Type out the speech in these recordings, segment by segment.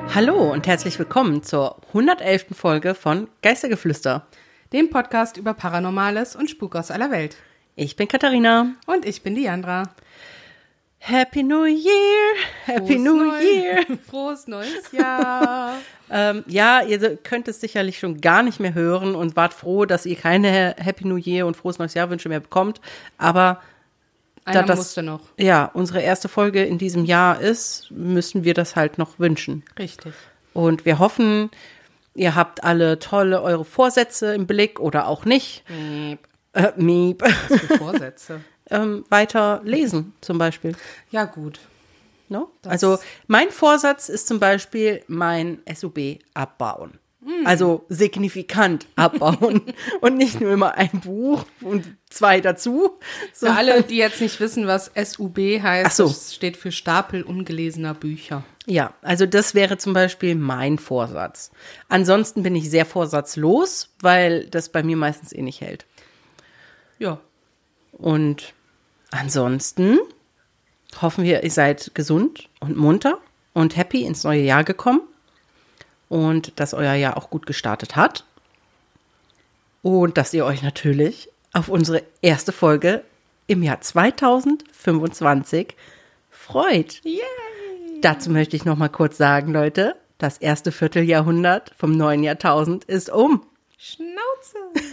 Hallo und herzlich willkommen zur 111. Folge von Geistergeflüster, dem Podcast über Paranormales und Spuk aus aller Welt. Ich bin Katharina. Und ich bin Diandra. Happy New Year! Happy New Year! Frohes neues Jahr! Ja, ihr könnt es sicherlich schon gar nicht mehr hören und wart froh, dass ihr keine Happy New Year und frohes neues Jahr Wünsche mehr bekommt. Aber Einer musste noch. Ja, unsere erste Folge in diesem Jahr ist, müssen wir das halt noch wünschen. Richtig. Und wir hoffen, ihr habt alle tolle eure Vorsätze im Blick oder auch nicht. Miep. Was für Vorsätze? Weiter lesen zum Beispiel. Ja, gut. No? Also mein Vorsatz ist zum Beispiel mein SUB abbauen. Also signifikant abbauen und nicht nur immer ein Buch und 2 dazu. Für alle, die jetzt nicht wissen, was SUB heißt, so. Das steht für Stapel ungelesener Bücher. Ja, also das wäre zum Beispiel mein Vorsatz. Ansonsten bin ich sehr vorsatzlos, weil das bei mir meistens eh nicht hält. Ja. Und ansonsten hoffen wir, ihr seid gesund und munter und happy ins neue Jahr gekommen. Und dass euer Jahr auch gut gestartet hat. Und dass ihr euch natürlich auf unsere erste Folge im Jahr 2025 freut. Yay! Dazu möchte ich noch mal kurz sagen, Leute, das erste Vierteljahrhundert vom neuen Jahrtausend ist um. Schnauze!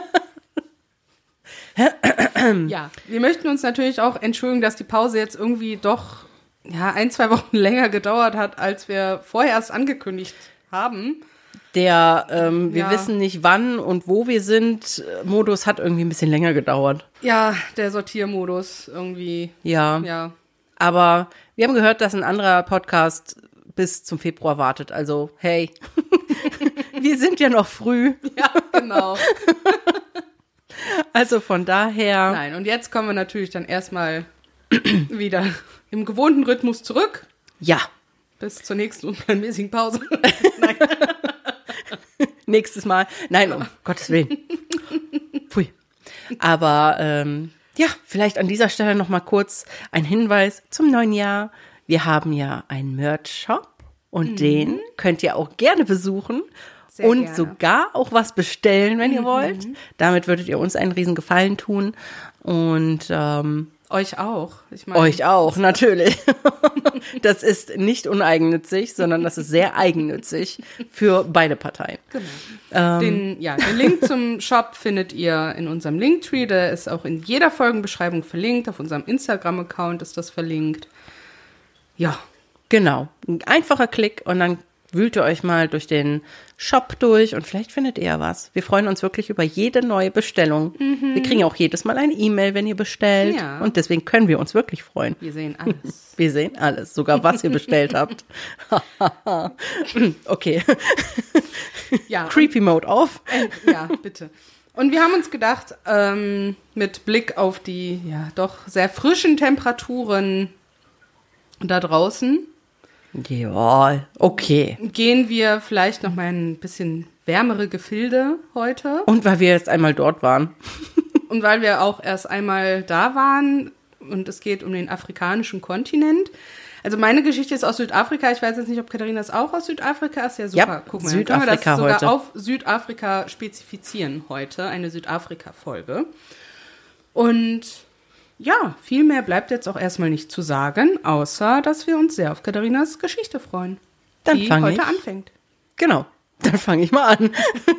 Ja, wir möchten uns natürlich auch entschuldigen, dass die Pause jetzt irgendwie doch 1-2 Wochen länger gedauert hat, als wir vorher erst angekündigt haben. Der wir wissen nicht wann und wo wir sind, Modus hat irgendwie ein bisschen länger gedauert. Ja, der Sortiermodus irgendwie. Ja. Aber wir haben gehört, dass ein anderer Podcast bis zum Februar wartet. Also, hey, wir sind ja noch früh. Ja, genau. Also von daher. Nein, und jetzt kommen wir natürlich dann erstmal wieder im gewohnten Rhythmus zurück. Ja. Bis zur nächsten unplanmäßigen Pause. Nein. Nächstes Mal. Nein, um Gottes Willen. Pfui. Aber vielleicht an dieser Stelle noch mal kurz ein Hinweis zum neuen Jahr. Wir haben ja einen Merch-Shop und den könnt ihr auch gerne besuchen. Sehr und gerne. Sogar auch was bestellen, wenn ihr wollt. Damit würdet ihr uns einen riesen Gefallen tun. Und euch auch. Ich meine, euch auch, natürlich. Das ist nicht uneigennützig, sondern das ist sehr eigennützig für beide Parteien. Genau. Den Link zum Shop findet ihr in unserem Linktree. Der ist auch in jeder Folgenbeschreibung verlinkt. Auf unserem Instagram-Account ist das verlinkt. Ja. Genau. Ein einfacher Klick und dann wühlt ihr euch mal durch den Shop durch und vielleicht findet ihr ja was. Wir freuen uns wirklich über jede neue Bestellung. Wir kriegen auch jedes Mal eine E-Mail, wenn ihr bestellt. Ja. Und deswegen können wir uns wirklich freuen. Wir sehen alles. Wir sehen alles, sogar was ihr bestellt habt. Okay. Ja. Creepy Mode auf. Ja, bitte. Und wir haben uns gedacht, mit Blick auf die doch sehr frischen Temperaturen da draußen, ja, okay. gehen wir vielleicht noch mal ein bisschen wärmere Gefilde heute. Und weil wir jetzt einmal dort waren. Und weil wir auch erst einmal da waren und es geht um den afrikanischen Kontinent. Also meine Geschichte ist aus Südafrika. Ich weiß jetzt nicht, ob Katharinas auch aus Südafrika ist. Ja, super. Ja, guck mal, Südafrika dann können wir das sogar heute. auf Südafrika spezifizieren heute. Eine Südafrika-Folge. Und ja, viel mehr bleibt jetzt auch erstmal nicht zu sagen, außer, dass wir uns sehr auf Katharinas Geschichte freuen. Dann die fange heute ich. anfängt. Genau, dann fange ich mal an.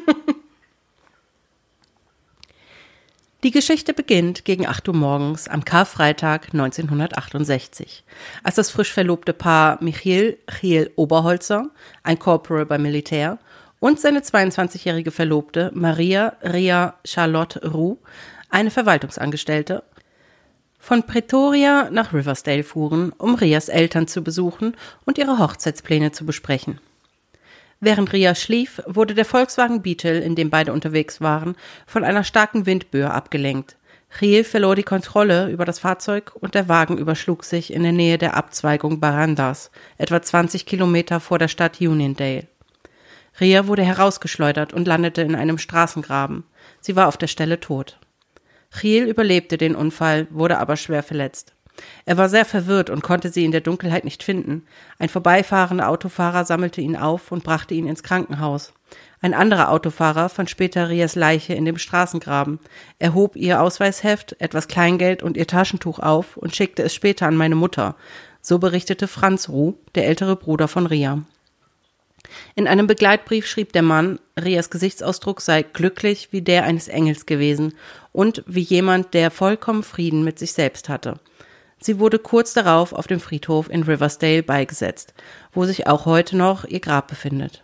Die Geschichte beginnt gegen 8 Uhr morgens am Karfreitag 1968, als das frisch verlobte Paar Michiel Oberholzer, ein Corporal beim Militär, und seine 22-jährige Verlobte Maria Ria Charlotte Roux, eine Verwaltungsangestellte, von Pretoria nach Riversdale fuhren, um Rias Eltern zu besuchen und ihre Hochzeitspläne zu besprechen. Während Ria schlief, wurde der Volkswagen Beetle, in dem beide unterwegs waren, von einer starken Windböe abgelenkt. Riel verlor die Kontrolle über das Fahrzeug und der Wagen überschlug sich in der Nähe der Abzweigung Barandas, etwa 20 Kilometer vor der Stadt Uniondale. Ria wurde herausgeschleudert und landete in einem Straßengraben. Sie war auf der Stelle tot. Riel überlebte den Unfall, wurde aber schwer verletzt. Er war sehr verwirrt und konnte sie in der Dunkelheit nicht finden. Ein vorbeifahrender Autofahrer sammelte ihn auf und brachte ihn ins Krankenhaus. Ein anderer Autofahrer fand später Rias Leiche in dem Straßengraben. Er hob ihr Ausweisheft, etwas Kleingeld und ihr Taschentuch auf und schickte es später an meine Mutter. So berichtete Franz Roux, der ältere Bruder von Ria. In einem Begleitbrief schrieb der Mann, Rias Gesichtsausdruck sei glücklich wie der eines Engels gewesen und wie jemand, der vollkommen Frieden mit sich selbst hatte. Sie wurde kurz darauf auf dem Friedhof in Riversdale beigesetzt, wo sich auch heute noch ihr Grab befindet.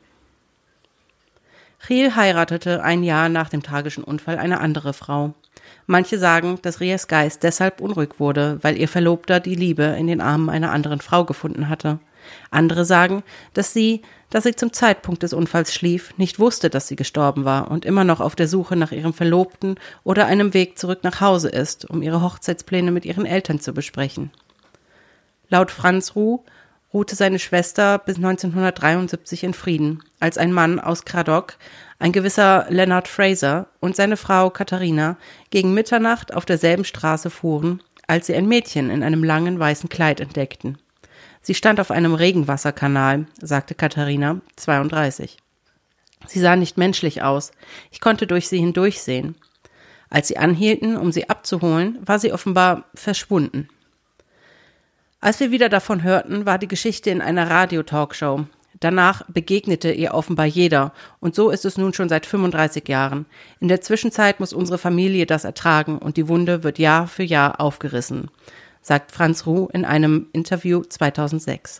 Giel heiratete ein Jahr nach dem tragischen Unfall eine andere Frau. Manche sagen, dass Rias Geist deshalb unruhig wurde, weil ihr Verlobter die Liebe in den Armen einer anderen Frau gefunden hatte. Andere sagen, dass sie zum Zeitpunkt des Unfalls schlief, nicht wusste, dass sie gestorben war und immer noch auf der Suche nach ihrem Verlobten oder einem Weg zurück nach Hause ist, um ihre Hochzeitspläne mit ihren Eltern zu besprechen. Laut Franz Roux ruhte seine Schwester bis 1973 in Frieden, als ein Mann aus Cradock, ein gewisser Leonard Fraser und seine Frau Katharina gegen Mitternacht auf derselben Straße fuhren, als sie ein Mädchen in einem langen weißen Kleid entdeckten. Sie stand auf einem Regenwasserkanal, sagte Katharina, 32. Sie sah nicht menschlich aus. Ich konnte durch sie hindurchsehen. Als sie anhielten, um sie abzuholen, war sie offenbar verschwunden. Als wir wieder davon hörten, war die Geschichte in einer Radio-Talkshow. Danach begegnete ihr offenbar jeder, und so ist es nun schon seit 35 Jahren. In der Zwischenzeit muss unsere Familie das ertragen und die Wunde wird Jahr für Jahr aufgerissen, sagt Franz Roux in einem Interview 2006.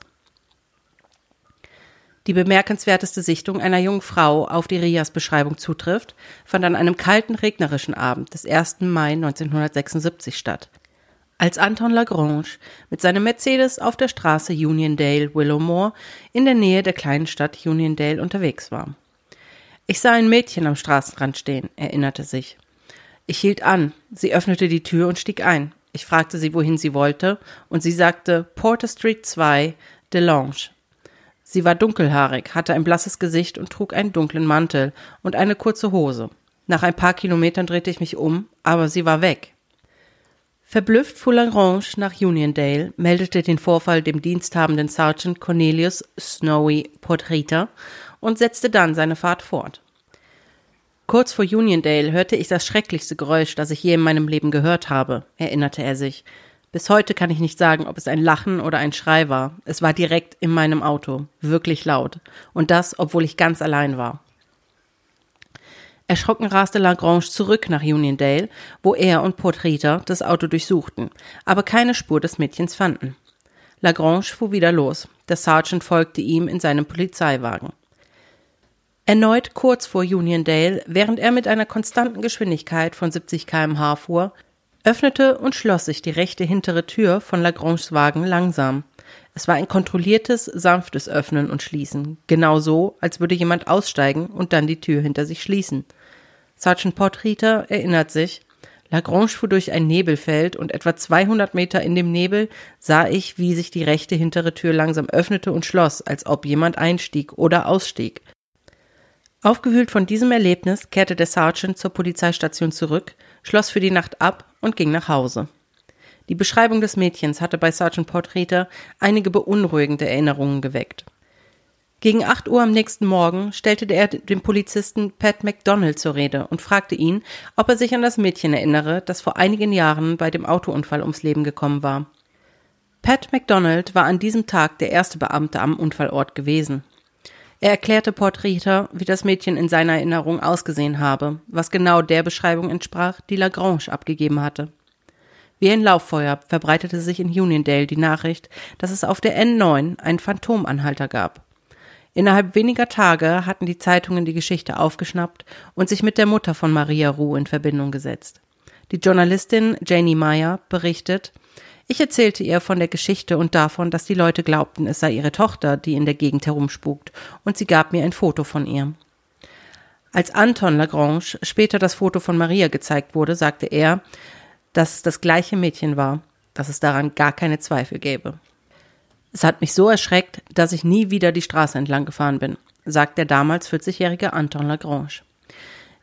Die bemerkenswerteste Sichtung einer jungen Frau, auf die Rias Beschreibung zutrifft, fand an einem kalten, regnerischen Abend des 1. Mai 1976 statt, als Anton Lagrange mit seinem Mercedes auf der Straße Uniondale-Willowmore in der Nähe der kleinen Stadt Uniondale unterwegs war. Ich sah ein Mädchen am Straßenrand stehen, erinnerte sich. Ich hielt an, sie öffnete die Tür und stieg ein. Ich fragte sie, wohin sie wollte, und sie sagte Porter Street 2, DeLange. Sie war dunkelhaarig, hatte ein blasses Gesicht und trug einen dunklen Mantel und eine kurze Hose. Nach ein paar Kilometern drehte ich mich um, aber sie war weg. Verblüfft fuhr Lagrange nach Uniondale, meldete den Vorfall dem diensthabenden Sergeant Cornelius Snowy Portrita und setzte dann seine Fahrt fort. Kurz vor Uniondale hörte ich das schrecklichste Geräusch, das ich je in meinem Leben gehört habe, erinnerte er sich. Bis heute kann ich nicht sagen, ob es ein Lachen oder ein Schrei war. Es war direkt in meinem Auto, wirklich laut. Und das, obwohl ich ganz allein war. Erschrocken raste Lagrange zurück nach Uniondale, wo er und Portrita das Auto durchsuchten, aber keine Spur des Mädchens fanden. Lagrange fuhr wieder los. Der Sergeant folgte ihm in seinem Polizeiwagen. Erneut kurz vor Uniondale, während er mit einer konstanten Geschwindigkeit von 70 km/h fuhr, öffnete und schloss sich die rechte hintere Tür von Lagranges Wagen langsam. Es war ein kontrolliertes, sanftes Öffnen und Schließen, genau so, als würde jemand aussteigen und dann die Tür hinter sich schließen. Sergeant Portrita erinnert sich, Lagrange fuhr durch ein Nebelfeld und etwa 200 Meter in dem Nebel sah ich, wie sich die rechte hintere Tür langsam öffnete und schloss, als ob jemand einstieg oder ausstieg. Aufgewühlt von diesem Erlebnis kehrte der Sergeant zur Polizeistation zurück, schloss für die Nacht ab und ging nach Hause. Die Beschreibung des Mädchens hatte bei Sergeant Portrita einige beunruhigende Erinnerungen geweckt. Gegen 8 Uhr am nächsten Morgen stellte er den Polizisten Pat McDonald zur Rede und fragte ihn, ob er sich an das Mädchen erinnere, das vor einigen Jahren bei dem Autounfall ums Leben gekommen war. Pat McDonald war an diesem Tag der erste Beamte am Unfallort gewesen. Er erklärte Portrita, wie das Mädchen in seiner Erinnerung ausgesehen habe, was genau der Beschreibung entsprach, die Lagrange abgegeben hatte. Wie ein Lauffeuer verbreitete sich in Uniondale die Nachricht, dass es auf der N9 einen Phantomanhalter gab. Innerhalb weniger Tage hatten die Zeitungen die Geschichte aufgeschnappt und sich mit der Mutter von Maria Roux in Verbindung gesetzt. Die Journalistin Janie Meyer berichtet, ich erzählte ihr von der Geschichte und davon, dass die Leute glaubten, es sei ihre Tochter, die in der Gegend herumspukt, und sie gab mir ein Foto von ihr. Als Anton Lagrange später das Foto von Maria gezeigt wurde, sagte er, dass es das gleiche Mädchen war, dass es daran gar keine Zweifel gäbe. Es hat mich so erschreckt, dass ich nie wieder die Straße entlang gefahren bin, sagt der damals 40-jährige Anton Lagrange.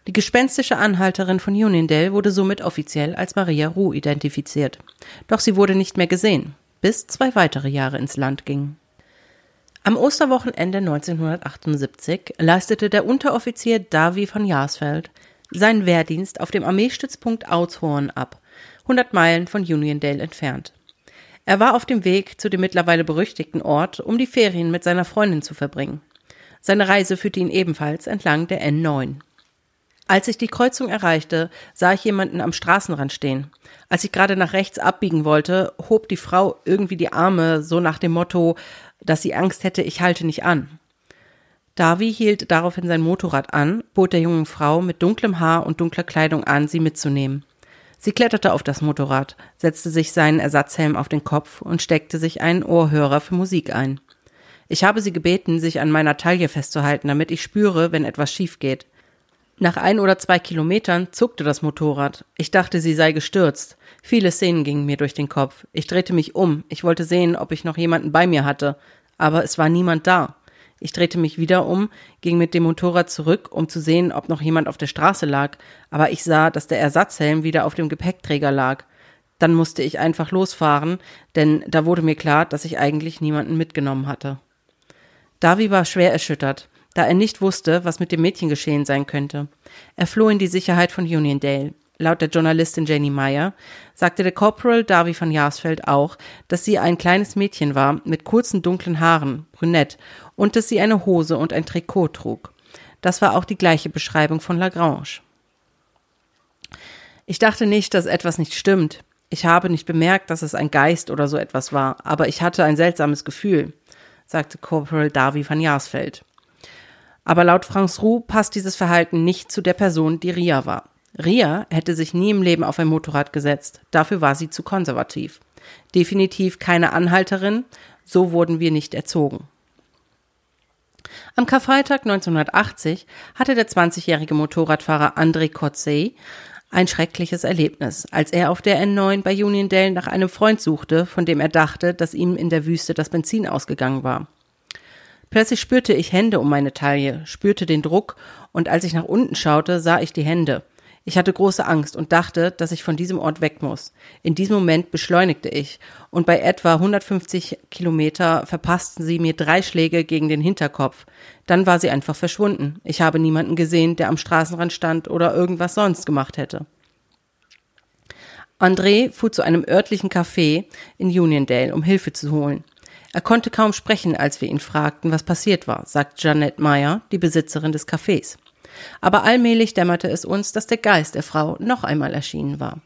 Die gespenstische Anhalterin von Uniondale wurde somit offiziell als Maria Roux identifiziert. Doch sie wurde nicht mehr gesehen, bis 2 weitere Jahre ins Land gingen. Am Osterwochenende 1978 leistete der Unteroffizier Davy van Jaarsveld seinen Wehrdienst auf dem Armeestützpunkt Oudshoorn ab, 100 Meilen von Uniondale entfernt. Er war auf dem Weg zu dem mittlerweile berüchtigten Ort, um die Ferien mit seiner Freundin zu verbringen. Seine Reise führte ihn ebenfalls entlang der N9. Als ich die Kreuzung erreichte, sah ich jemanden am Straßenrand stehen. Als ich gerade nach rechts abbiegen wollte, hob die Frau irgendwie die Arme, so nach dem Motto, dass sie Angst hätte, ich halte nicht an. Davy hielt daraufhin sein Motorrad an, bot der jungen Frau mit dunklem Haar und dunkler Kleidung an, sie mitzunehmen. Sie kletterte auf das Motorrad, setzte sich seinen Ersatzhelm auf den Kopf und steckte sich einen Ohrhörer für Musik ein. Ich habe sie gebeten, sich an meiner Taille festzuhalten, damit ich spüre, wenn etwas schief geht. Nach 1 oder 2 Kilometern zuckte das Motorrad. Ich dachte, sie sei gestürzt. Viele Szenen gingen mir durch den Kopf. Ich drehte mich um. Ich wollte sehen, ob ich noch jemanden bei mir hatte. Aber es war niemand da. Ich drehte mich wieder um, ging mit dem Motorrad zurück, um zu sehen, ob noch jemand auf der Straße lag. Aber ich sah, dass der Ersatzhelm wieder auf dem Gepäckträger lag. Dann musste ich einfach losfahren, denn da wurde mir klar, dass ich eigentlich niemanden mitgenommen hatte. Davy war schwer erschüttert, da er nicht wusste, was mit dem Mädchen geschehen sein könnte. Er floh in die Sicherheit von Uniondale. Laut der Journalistin Janie Meyer sagte der Corporal Davy van Jaarsveld auch, dass sie ein kleines Mädchen war mit kurzen dunklen Haaren, brünett, und dass sie eine Hose und ein Trikot trug. Das war auch die gleiche Beschreibung von Lagrange. Ich dachte nicht, dass etwas nicht stimmt. Ich habe nicht bemerkt, dass es ein Geist oder so etwas war, aber ich hatte ein seltsames Gefühl, sagte Corporal Davy van Jaarsveld. Aber laut France Roux passt dieses Verhalten nicht zu der Person, die Ria war. Ria hätte sich nie im Leben auf ein Motorrad gesetzt, dafür war sie zu konservativ. Definitiv keine Anhalterin, so wurden wir nicht erzogen. Am Karfreitag 1980 hatte der 20-jährige Motorradfahrer André Coetzee ein schreckliches Erlebnis, als er auf der N9 bei Uniondale nach einem Freund suchte, von dem er dachte, dass ihm in der Wüste das Benzin ausgegangen war. Plötzlich spürte ich Hände um meine Taille, spürte den Druck und als ich nach unten schaute, sah ich die Hände. Ich hatte große Angst und dachte, dass ich von diesem Ort weg muss. In diesem Moment beschleunigte ich und bei etwa 150 Kilometer verpassten sie mir 3 Schläge gegen den Hinterkopf. Dann war sie einfach verschwunden. Ich habe niemanden gesehen, der am Straßenrand stand oder irgendwas sonst gemacht hätte. André fuhr zu einem örtlichen Café in Uniondale, um Hilfe zu holen. Er konnte kaum sprechen, als wir ihn fragten, was passiert war, sagt Jeanette Meyer, die Besitzerin des Cafés. Aber allmählich dämmerte es uns, dass der Geist der Frau noch einmal erschienen war.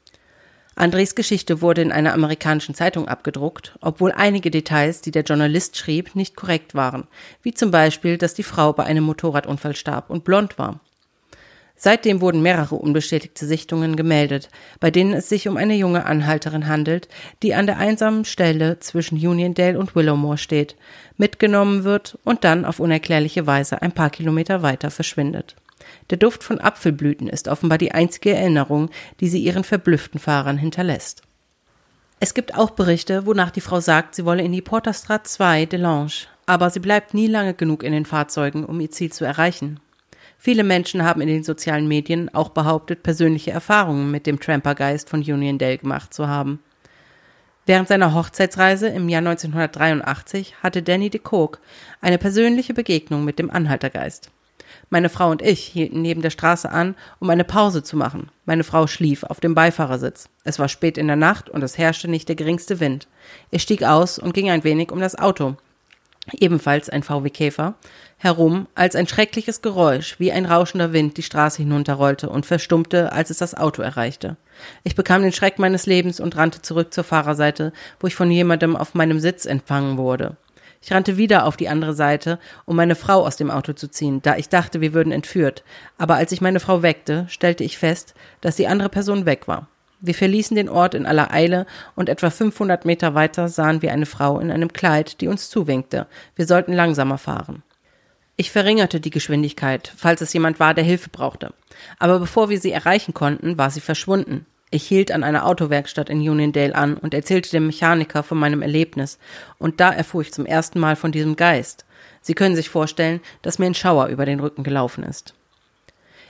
Andres Geschichte wurde in einer amerikanischen Zeitung abgedruckt, obwohl einige Details, die der Journalist schrieb, nicht korrekt waren, wie zum Beispiel, dass die Frau bei einem Motorradunfall starb und blond war. Seitdem wurden mehrere unbestätigte Sichtungen gemeldet, bei denen es sich um eine junge Anhalterin handelt, die an der einsamen Stelle zwischen Uniondale und Willowmore steht, mitgenommen wird und dann auf unerklärliche Weise ein paar Kilometer weiter verschwindet. Der Duft von Apfelblüten ist offenbar die einzige Erinnerung, die sie ihren verblüfften Fahrern hinterlässt. Es gibt auch Berichte, wonach die Frau sagt, sie wolle in die Porterstraat 2 Delange, aber sie bleibt nie lange genug in den Fahrzeugen, um ihr Ziel zu erreichen. Viele Menschen haben in den sozialen Medien auch behauptet, persönliche Erfahrungen mit dem Trampergeist von Uniondale gemacht zu haben. Während seiner Hochzeitsreise im Jahr 1983 hatte Danny de Kock eine persönliche Begegnung mit dem Anhaltergeist. Meine Frau und ich hielten neben der Straße an, um eine Pause zu machen. Meine Frau schlief auf dem Beifahrersitz. Es war spät in der Nacht und es herrschte nicht der geringste Wind. Ich stieg aus und ging ein wenig um das Auto, ebenfalls ein VW Käfer, herum, als ein schreckliches Geräusch wie ein rauschender Wind die Straße hinunterrollte und verstummte, als es das Auto erreichte. Ich bekam den Schreck meines Lebens und rannte zurück zur Fahrerseite, wo ich von jemandem auf meinem Sitz empfangen wurde. Ich rannte wieder auf die andere Seite, um meine Frau aus dem Auto zu ziehen, da ich dachte, wir würden entführt. Aber als ich meine Frau weckte, stellte ich fest, dass die andere Person weg war. Wir verließen den Ort in aller Eile und etwa 500 Meter weiter sahen wir eine Frau in einem Kleid, die uns zuwinkte. Wir sollten langsamer fahren. Ich verringerte die Geschwindigkeit, falls es jemand war, der Hilfe brauchte. Aber bevor wir sie erreichen konnten, war sie verschwunden. Ich hielt an einer Autowerkstatt in Uniondale an und erzählte dem Mechaniker von meinem Erlebnis. Und da erfuhr ich zum ersten Mal von diesem Geist. Sie können sich vorstellen, dass mir ein Schauer über den Rücken gelaufen ist.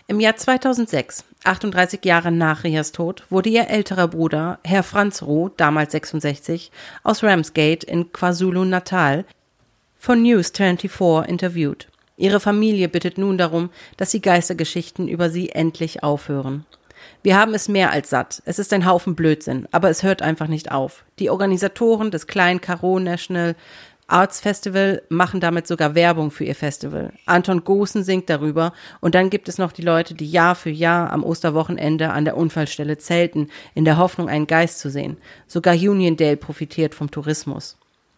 Im Jahr 2006, 38 Jahre nach Rias Tod, wurde ihr älterer Bruder, Herr Franz Roh, damals 66, aus Ramsgate in KwaZulu-Natal von News 24 interviewt. Ihre Familie bittet nun darum, dass die Geistergeschichten über sie endlich aufhören. Wir haben es mehr als satt. Es ist ein Haufen Blödsinn, aber es hört einfach nicht auf. Die Organisatoren des kleinen Karoo National Arts Festival machen damit sogar Werbung für ihr Festival. Anton Goossen singt darüber und dann gibt es noch die Leute, die Jahr für Jahr am Osterwochenende an der Unfallstelle zelten, in der Hoffnung, einen Geist zu sehen. Sogar Uniondale profitiert vom Tourismus.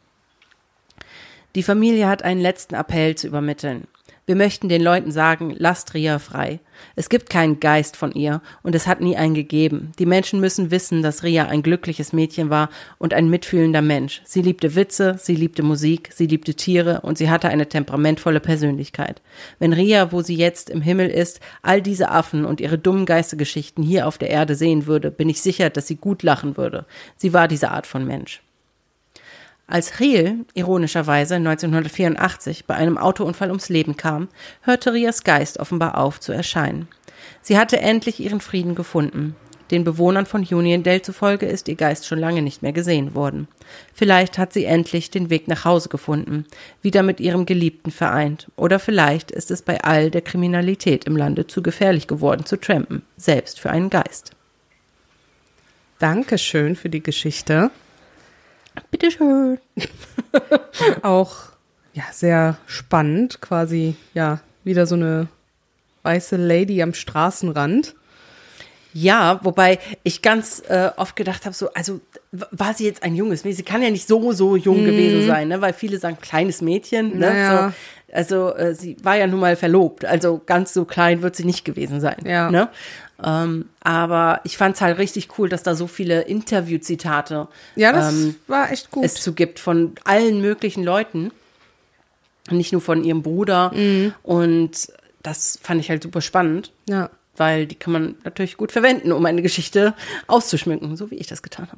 Die Familie hat einen letzten Appell zu übermitteln. Wir möchten den Leuten sagen, lasst Ria frei. Es gibt keinen Geist von ihr und es hat nie einen gegeben. Die Menschen müssen wissen, dass Ria ein glückliches Mädchen war und ein mitfühlender Mensch. Sie liebte Witze, sie liebte Musik, sie liebte Tiere und sie hatte eine temperamentvolle Persönlichkeit. Wenn Ria, wo sie jetzt im Himmel ist, all diese Affen und ihre dummen Geistergeschichten hier auf der Erde sehen würde, bin ich sicher, dass sie gut lachen würde. Sie war diese Art von Mensch. Als Riel, ironischerweise 1984, bei einem Autounfall ums Leben kam, hörte Rias Geist offenbar auf zu erscheinen. Sie hatte endlich ihren Frieden gefunden. Den Bewohnern von Uniondale zufolge ist ihr Geist schon lange nicht mehr gesehen worden. Vielleicht hat sie endlich den Weg nach Hause gefunden, wieder mit ihrem Geliebten vereint. Oder vielleicht ist es bei all der Kriminalität im Lande zu gefährlich geworden zu trampen, selbst für einen Geist. Dankeschön für die Geschichte. Bitteschön. Auch ja, sehr spannend, quasi ja wieder so eine weiße Lady am Straßenrand. Ja, wobei ich ganz oft gedacht habe, so, also war sie jetzt ein junges Mädchen? Sie kann ja nicht so jung gewesen sein, ne? Weil viele sagen kleines Mädchen. Ne? Naja. So, also sie war ja nun mal verlobt, also ganz so klein wird sie nicht gewesen sein. Ja. Ne? Aber ich fand es halt richtig cool, dass da so viele Interviewzitate Ja, das war echt gut. es zu gibt von allen möglichen Leuten. Nicht nur von ihrem Bruder. Und das fand ich halt super spannend. Ja. Weil die kann man natürlich gut verwenden, um eine Geschichte auszuschmücken, so wie ich das getan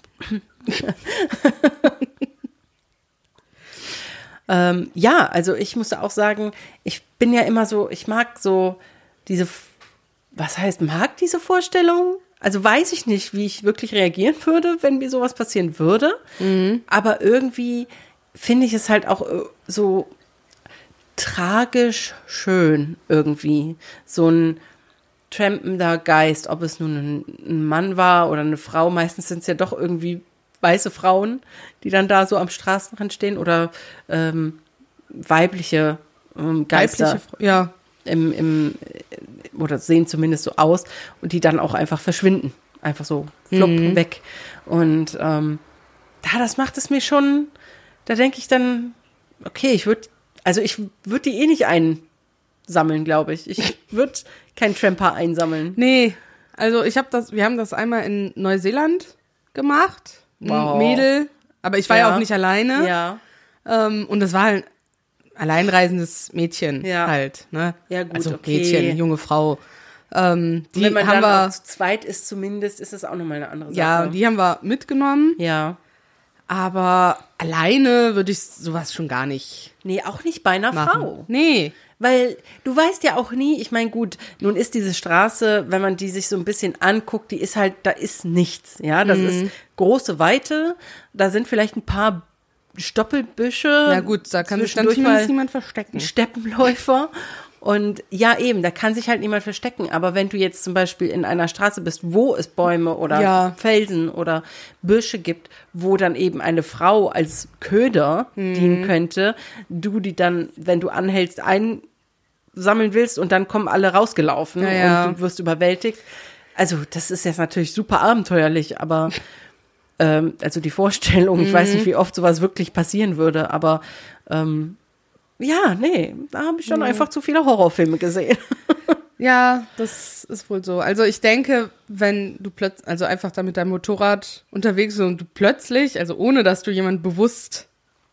habe. Ja, also ich musste auch sagen, ich bin ja immer so, ich mag so diese, was heißt, mag diese Vorstellung? Also weiß ich nicht, wie ich wirklich reagieren würde, wenn mir sowas passieren würde. Aber irgendwie finde ich es halt auch so tragisch schön irgendwie. So ein trampender Geist, ob es nun ein Mann war oder eine Frau. Meistens sind es ja doch irgendwie weiße Frauen, die dann da so am Straßenrand stehen oder weibliche Geister. Ja. Oder sehen zumindest so aus und die dann auch einfach verschwinden. Einfach so flupp weg. Und das macht es mir schon, da denke ich dann, okay, ich würde die eh nicht einsammeln, glaube ich. Ich würde kein Tramper einsammeln. Nee, also wir haben das einmal in Neuseeland gemacht. Wow. Ein Mädel, aber ich war ja auch nicht alleine. Ja. Und das war halt alleinreisendes Mädchen halt, ne? Ja, gut, also okay. Mädchen, junge Frau. Die Wenn man haben dann wir, auch zu zweit ist zumindest, ist das auch nochmal eine andere Sache. ja, die haben wir mitgenommen. Ja. Aber alleine würde ich sowas schon gar nicht Nee, auch nicht bei einer machen. Frau. Nee. Weil du weißt ja auch nie, ich meine, gut, nun ist diese Straße, wenn man die sich so ein bisschen anguckt, die ist halt, da ist nichts, ja, das ist große Weite, da sind vielleicht ein paar Stoppelbüsche. Ja gut, da kann sich dann zumindest niemand verstecken. Steppenläufer. Und ja, eben, da kann sich halt niemand verstecken. Aber wenn du jetzt zum Beispiel in einer Straße bist, wo es Bäume oder Felsen oder Büsche gibt, wo dann eben eine Frau als Köder dienen könnte, du die dann, wenn du anhältst, einsammeln willst und dann kommen alle rausgelaufen und du wirst überwältigt. Also das ist jetzt natürlich super abenteuerlich, aber also die Vorstellung, ich weiß nicht, wie oft sowas wirklich passieren würde, aber ja, nee, da habe ich schon einfach zu viele Horrorfilme gesehen. Ja, das ist wohl so. Also ich denke, wenn du plötzlich, also einfach da mit deinem Motorrad unterwegs bist und du plötzlich, also ohne dass du jemanden bewusst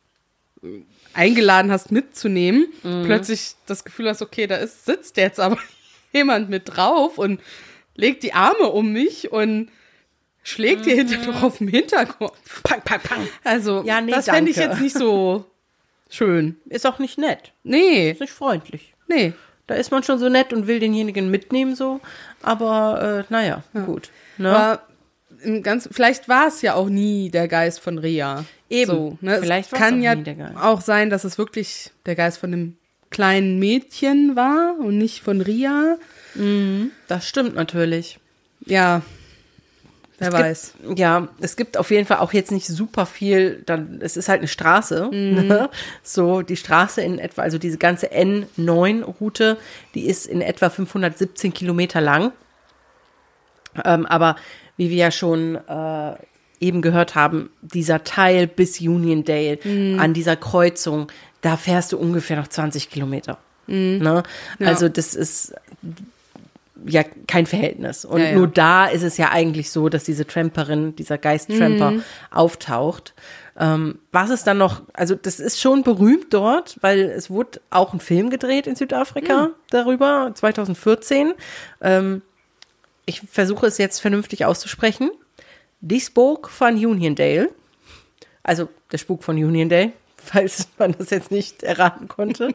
eingeladen hast mitzunehmen, plötzlich das Gefühl hast, okay, sitzt jetzt aber jemand mit drauf und legt die Arme um mich und schlägt dir hinterher auf den Hinterkopf. Pang, pang, pang. Also Ja, nee, das fände ich danke. jetzt nicht so schön. Ist auch nicht nett. Nee, Ist nicht freundlich. nee. Da ist man schon so nett und will denjenigen mitnehmen so. Aber gut. Ne? Aber vielleicht war es ja auch nie der Geist von Ria. Eben, So, ne? vielleicht es war es kann auch ja nie der Geist. auch sein, dass es wirklich der Geist von dem kleinen Mädchen war und nicht von Ria. Das stimmt natürlich. Ja, wer weiß. Es gibt auf jeden Fall auch jetzt nicht super viel, es ist halt eine Straße, ne? So die Straße in etwa, also diese ganze N9-Route, die ist in etwa 517 Kilometer lang. Aber wie wir ja schon eben gehört haben, dieser Teil bis Uniondale an dieser Kreuzung, da fährst du ungefähr noch 20 Kilometer. Ne? Ja. Also das ist ja kein Verhältnis. Und Ja. nur da ist es ja eigentlich so, dass diese Tramperin, dieser Geist-Tramper auftaucht. Was ist dann noch, also das ist schon berühmt dort, weil es wurde auch ein Film gedreht in Südafrika darüber, 2014. Ich versuche es jetzt vernünftig auszusprechen. Die Spook van Uniondale, also der Spuk von Uniondale, falls man das jetzt nicht erraten konnte.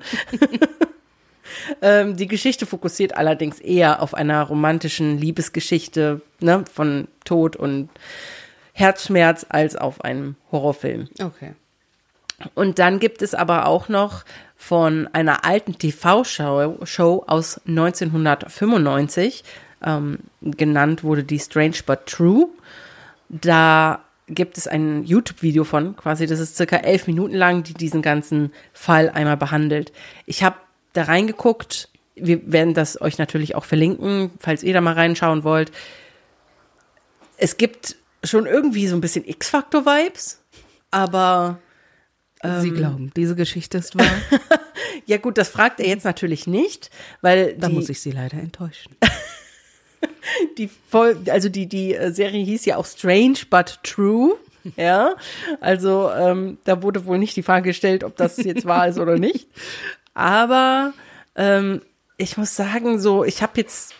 Die Geschichte fokussiert allerdings eher auf einer romantischen Liebesgeschichte, ne, von Tod und Herzschmerz als auf einem Horrorfilm. Okay. Und dann gibt es aber auch noch von einer alten TV-Show aus 1995, genannt wurde die Strange But True. Da gibt es ein YouTube-Video von, quasi, das ist circa 11 Minuten lang, die diesen ganzen Fall einmal behandelt. Ich habe da reingeguckt, wir werden das euch natürlich auch verlinken, falls ihr da mal reinschauen wollt. Es gibt schon irgendwie so ein bisschen X-Factor-Vibes, aber Sie glauben, diese Geschichte ist wahr? ja gut, das fragt er jetzt natürlich nicht, weil Da muss ich Sie leider enttäuschen. die Serie hieß ja auch Strange But True, ja, also da wurde wohl nicht die Frage gestellt, ob das jetzt wahr ist oder nicht, aber ich muss sagen, so ich habe jetzt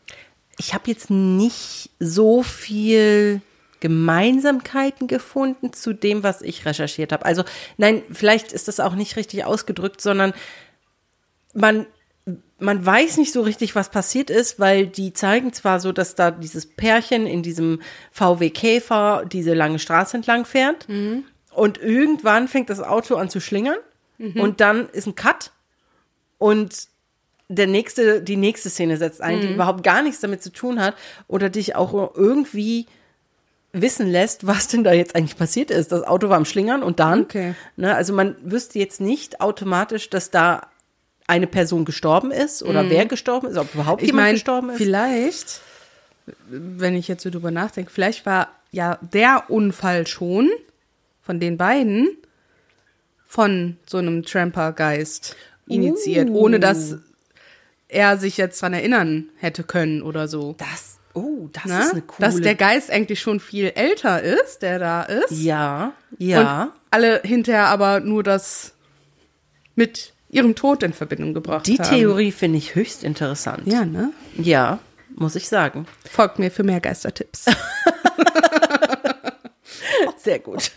nicht so viel Gemeinsamkeiten gefunden zu dem, was ich recherchiert habe. Also nein, vielleicht ist das auch nicht richtig ausgedrückt, sondern man weiß nicht so richtig, was passiert ist, weil die zeigen zwar so, dass da dieses Pärchen in diesem VW Käfer diese lange Straße entlang fährt und irgendwann fängt das Auto an zu schlingern und dann ist ein Cut und die nächste Szene setzt ein, die überhaupt gar nichts damit zu tun hat oder dich auch irgendwie wissen lässt, was denn da jetzt eigentlich passiert ist. Das Auto war am Schlingern und dann, Okay. ne, also man wüsste jetzt nicht automatisch, dass da eine Person gestorben ist oder wer gestorben ist, ob überhaupt jemand gestorben ist. Vielleicht, wenn ich jetzt so drüber nachdenke, vielleicht war ja der Unfall schon von den beiden von so einem Tramper-Geist initiiert, ohne dass er sich jetzt dran erinnern hätte können oder so. Das Ne? ist eine coole... Dass der Geist eigentlich schon viel älter ist, der da ist. Ja. Und alle hinterher aber nur das mit ihrem Tod in Verbindung gebracht Die haben. Theorie finde ich höchst interessant. Ja, ne? Ja, muss ich sagen. Folgt mir für mehr Geistertipps. Sehr gut.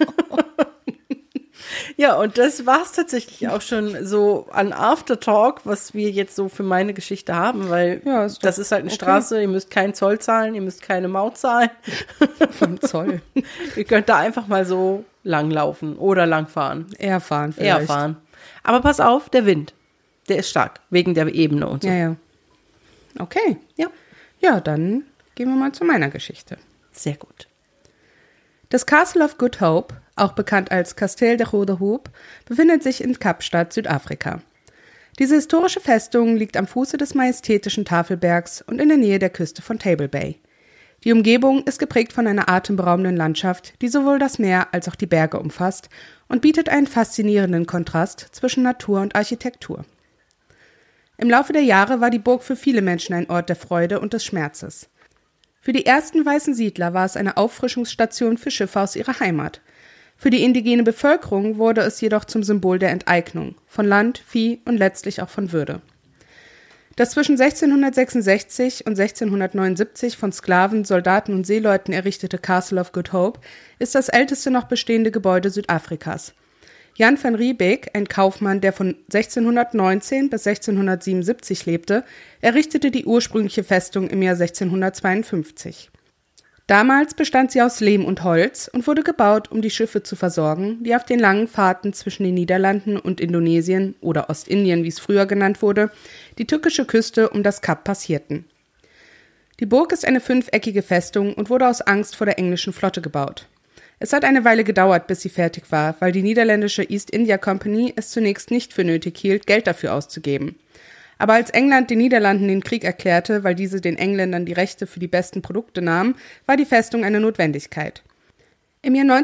Ja, und das war's tatsächlich auch schon so an Aftertalk, was wir jetzt so für meine Geschichte haben, weil Ja, ist doch das ist halt eine okay. Straße, ihr müsst keinen Zoll zahlen, ihr müsst keine Maut zahlen. Vom Zoll. Ihr könnt da einfach mal so langlaufen oder langfahren. Eher fahren Eher vielleicht. fahren. Aber pass auf, der Wind, der ist stark, wegen der Ebene und so. Ja, ja. Okay. Ja. Ja, dann gehen wir mal zu meiner Geschichte. Sehr gut. Das Castle of Good Hope, auch bekannt als Kasteel de Goede Hoop, befindet sich in Kapstadt, Südafrika. Diese historische Festung liegt am Fuße des majestätischen Tafelbergs und in der Nähe der Küste von Table Bay. Die Umgebung ist geprägt von einer atemberaubenden Landschaft, die sowohl das Meer als auch die Berge umfasst und bietet einen faszinierenden Kontrast zwischen Natur und Architektur. Im Laufe der Jahre war die Burg für viele Menschen ein Ort der Freude und des Schmerzes. Für die ersten weißen Siedler war es eine Auffrischungsstation für Schiffe aus ihrer Heimat. Für die indigene Bevölkerung wurde es jedoch zum Symbol der Enteignung von Land, Vieh und letztlich auch von Würde. Das zwischen 1666 und 1679 von Sklaven, Soldaten und Seeleuten errichtete Castle of Good Hope ist das älteste noch bestehende Gebäude Südafrikas. Jan van Riebeeck, ein Kaufmann, der von 1619 bis 1677 lebte, errichtete die ursprüngliche Festung im Jahr 1652. Damals bestand sie aus Lehm und Holz und wurde gebaut, um die Schiffe zu versorgen, die auf den langen Fahrten zwischen den Niederlanden und Indonesien oder Ostindien, wie es früher genannt wurde, die türkische Küste um das Kap passierten. Die Burg ist eine 5-eckige Festung und wurde aus Angst vor der englischen Flotte gebaut. Es hat eine Weile gedauert, bis sie fertig war, weil die niederländische East India Company es zunächst nicht für nötig hielt, Geld dafür auszugeben. Aber als England den Niederlanden den Krieg erklärte, weil diese den Engländern die Rechte für die besten Produkte nahmen, war die Festung eine Notwendigkeit. Im Jahr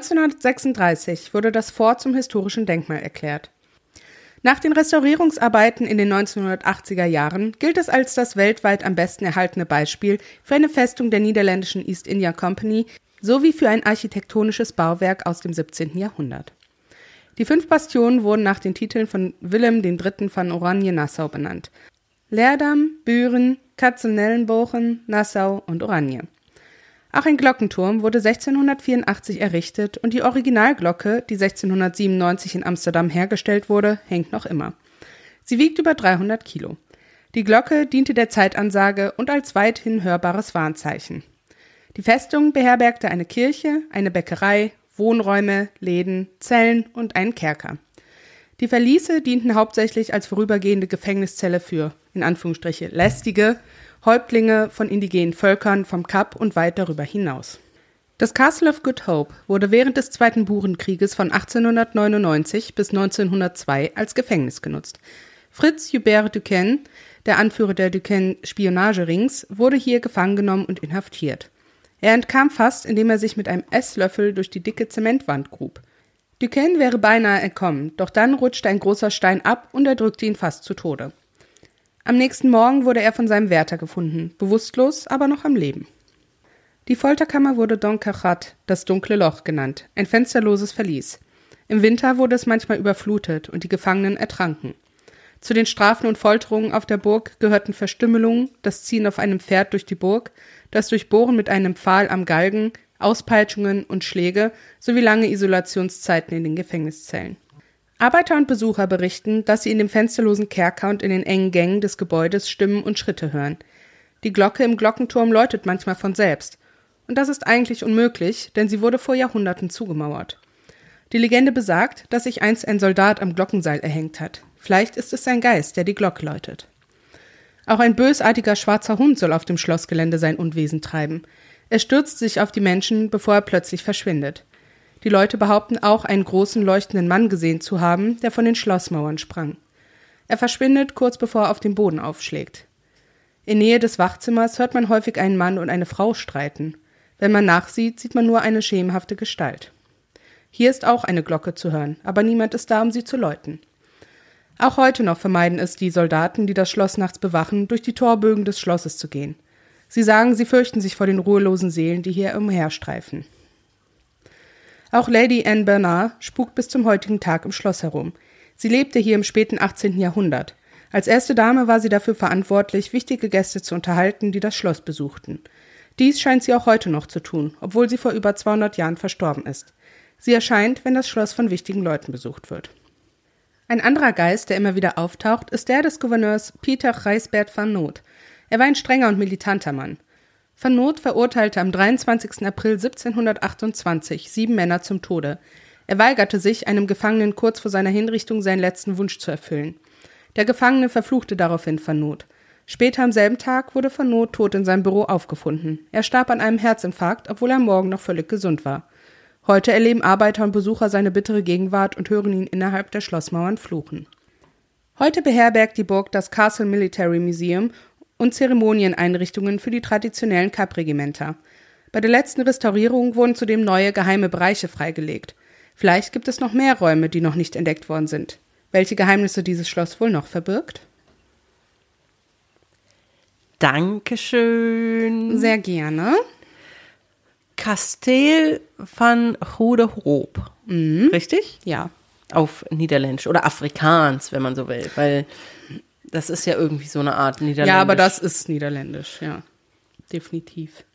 1936 wurde das Fort zum historischen Denkmal erklärt. Nach den Restaurierungsarbeiten in den 1980er Jahren gilt es als das weltweit am besten erhaltene Beispiel für eine Festung der niederländischen East India Company sowie für ein architektonisches Bauwerk aus dem 17. Jahrhundert. Die 5 Bastionen wurden nach den Titeln von Willem III. Van Oranje-Nassau benannt: Leerdam, Buren, Katzenelnbogen, Nassau und Oranje. Auch ein Glockenturm wurde 1684 errichtet und die Originalglocke, die 1697 in Amsterdam hergestellt wurde, hängt noch immer. Sie wiegt über 300 Kilo. Die Glocke diente der Zeitansage und als weithin hörbares Warnzeichen. Die Festung beherbergte eine Kirche, eine Bäckerei, Wohnräume, Läden, Zellen und einen Kerker. Die Verliese dienten hauptsächlich als vorübergehende Gefängniszelle für, in Anführungsstriche, lästige Häuptlinge von indigenen Völkern vom Kap und weit darüber hinaus. Das Castle of Good Hope wurde während des Zweiten Burenkrieges von 1899 bis 1902 als Gefängnis genutzt. Fritz Hubert Duquesne, der Anführer der Duquesne-Spionagerings, wurde hier gefangen genommen und inhaftiert. Er entkam fast, indem er sich mit einem Esslöffel durch die dicke Zementwand grub. Duquesne wäre beinahe entkommen, doch dann rutschte ein großer Stein ab und er drückte ihn fast zu Tode. Am nächsten Morgen wurde er von seinem Wärter gefunden, bewusstlos, aber noch am Leben. Die Folterkammer wurde Don Cachat, das dunkle Loch, genannt, ein fensterloses Verlies. Im Winter wurde es manchmal überflutet und die Gefangenen ertranken. Zu den Strafen und Folterungen auf der Burg gehörten Verstümmelungen, das Ziehen auf einem Pferd durch die Burg, das Durchbohren mit einem Pfahl am Galgen, Auspeitschungen und Schläge sowie lange Isolationszeiten in den Gefängniszellen. Arbeiter und Besucher berichten, dass sie in dem fensterlosen Kerker und in den engen Gängen des Gebäudes Stimmen und Schritte hören. Die Glocke im Glockenturm läutet manchmal von selbst. Und das ist eigentlich unmöglich, denn sie wurde vor Jahrhunderten zugemauert. Die Legende besagt, dass sich einst ein Soldat am Glockenseil erhängt hat. Vielleicht ist es sein Geist, der die Glocke läutet. Auch ein bösartiger schwarzer Hund soll auf dem Schlossgelände sein Unwesen treiben. Er stürzt sich auf die Menschen, bevor er plötzlich verschwindet. Die Leute behaupten auch, einen großen leuchtenden Mann gesehen zu haben, der von den Schlossmauern sprang. Er verschwindet kurz bevor er auf den Boden aufschlägt. In Nähe des Wachzimmers hört man häufig einen Mann und eine Frau streiten. Wenn man nachsieht, sieht man nur eine schemenhafte Gestalt. Hier ist auch eine Glocke zu hören, aber niemand ist da, um sie zu läuten. Auch heute noch vermeiden es die Soldaten, die das Schloss nachts bewachen, durch die Torbögen des Schlosses zu gehen. Sie sagen, sie fürchten sich vor den ruhelosen Seelen, die hier umherstreifen. Auch Lady Anne Bernard spukt bis zum heutigen Tag im Schloss herum. Sie lebte hier im späten 18. Jahrhundert. Als erste Dame war sie dafür verantwortlich, wichtige Gäste zu unterhalten, die das Schloss besuchten. Dies scheint sie auch heute noch zu tun, obwohl sie vor über 200 Jahren verstorben ist. Sie erscheint, wenn das Schloss von wichtigen Leuten besucht wird. Ein anderer Geist, der immer wieder auftaucht, ist der des Gouverneurs Pieter Gijsbert van Noort. Er war ein strenger und militanter Mann. Van Noort verurteilte am 23. April 1728 7 Männer zum Tode. Er weigerte sich, einem Gefangenen kurz vor seiner Hinrichtung seinen letzten Wunsch zu erfüllen. Der Gefangene verfluchte daraufhin Van Noort. Später am selben Tag wurde Van Noort tot in seinem Büro aufgefunden. Er starb an einem Herzinfarkt, obwohl er am Morgen noch völlig gesund war. Heute erleben Arbeiter und Besucher seine bittere Gegenwart und hören ihn innerhalb der Schlossmauern fluchen. Heute beherbergt die Burg das Castle Military Museum und Zeremonieneinrichtungen für die traditionellen Kapp-Regimenter. Bei der letzten Restaurierung wurden zudem neue geheime Bereiche freigelegt. Vielleicht gibt es noch mehr Räume, die noch nicht entdeckt worden sind. Welche Geheimnisse dieses Schloss wohl noch verbirgt? Dankeschön. Sehr gerne. Kasteel van Goede Hoop. Richtig? Ja. Auf Niederländisch oder Afrikaans, wenn man so will, weil das ist ja irgendwie so eine Art Niederländisch. Ja, aber das ist Niederländisch, ja. Definitiv.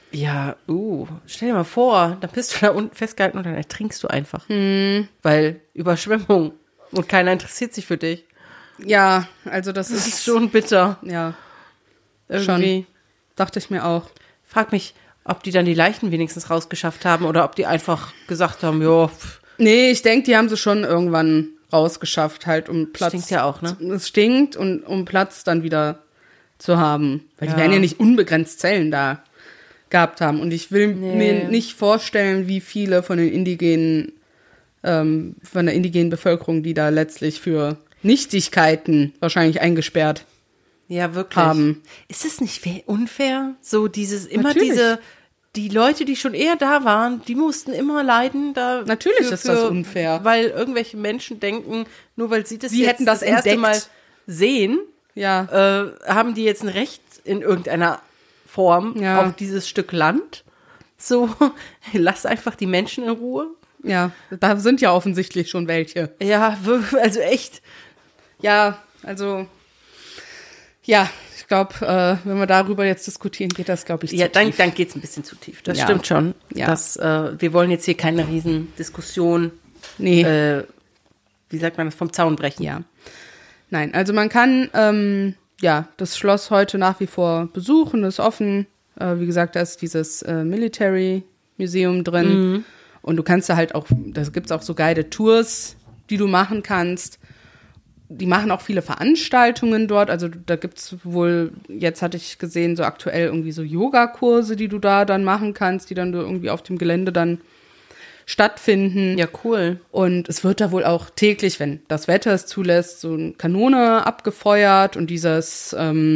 Ja, stell dir mal vor, dann bist du da unten festgehalten und dann ertrinkst du einfach. Weil Überschwemmung und keiner interessiert sich für dich. Ja, also das Das ist ist schon bitter. ja, Irgendwie. dachte ich mir auch. Frag mich, ob die dann die Leichen wenigstens rausgeschafft haben oder ob die einfach gesagt haben, ja, Nee, ich denke, die haben sie schon irgendwann rausgeschafft, halt um Platz. Stinkt ja auch, ne? Es stinkt und um Platz dann wieder zu haben. Weil Ja. die werden ja nicht unbegrenzt Zellen da gehabt haben. Und ich will mir nicht vorstellen, wie viele von den von der indigenen Bevölkerung, die da letztlich für Nichtigkeiten wahrscheinlich eingesperrt ja, wirklich. haben. Ist es nicht unfair? So Natürlich. die Leute, die schon eher da waren, die mussten immer leiden. Natürlich ist das unfair. Weil irgendwelche Menschen denken, nur weil sie das Sie jetzt hätten das erste entdeckt. Mal sehen, Ja, haben die jetzt ein Recht in irgendeiner Form Ja. auf dieses Stück Land. So, lass einfach die Menschen in Ruhe. ja, da sind ja offensichtlich schon welche. Ja, also echt. Ja, also, ja, ich glaube, wenn wir darüber jetzt diskutieren, geht das, glaube ich, Ja, zu dann tief. geht's ein bisschen zu tief. Das Ja. stimmt schon. Ja. Wir wollen jetzt hier keine Riesendiskussion, Nee, wie sagt man das, vom Zaun brechen. ja. Nein, also man kann, das Schloss heute nach wie vor besuchen, ist offen. Wie gesagt, da ist dieses Military Museum drin. Und du kannst da halt auch, da gibt's auch so Guided Tours, die du machen kannst. Die machen auch viele Veranstaltungen dort. Also da gibt's wohl, jetzt hatte ich gesehen, so aktuell irgendwie so Yogakurse, die du da dann machen kannst, die dann irgendwie auf dem Gelände dann stattfinden. Ja, cool. Und es wird da wohl auch täglich, wenn das Wetter es zulässt, so eine Kanone abgefeuert und dieses,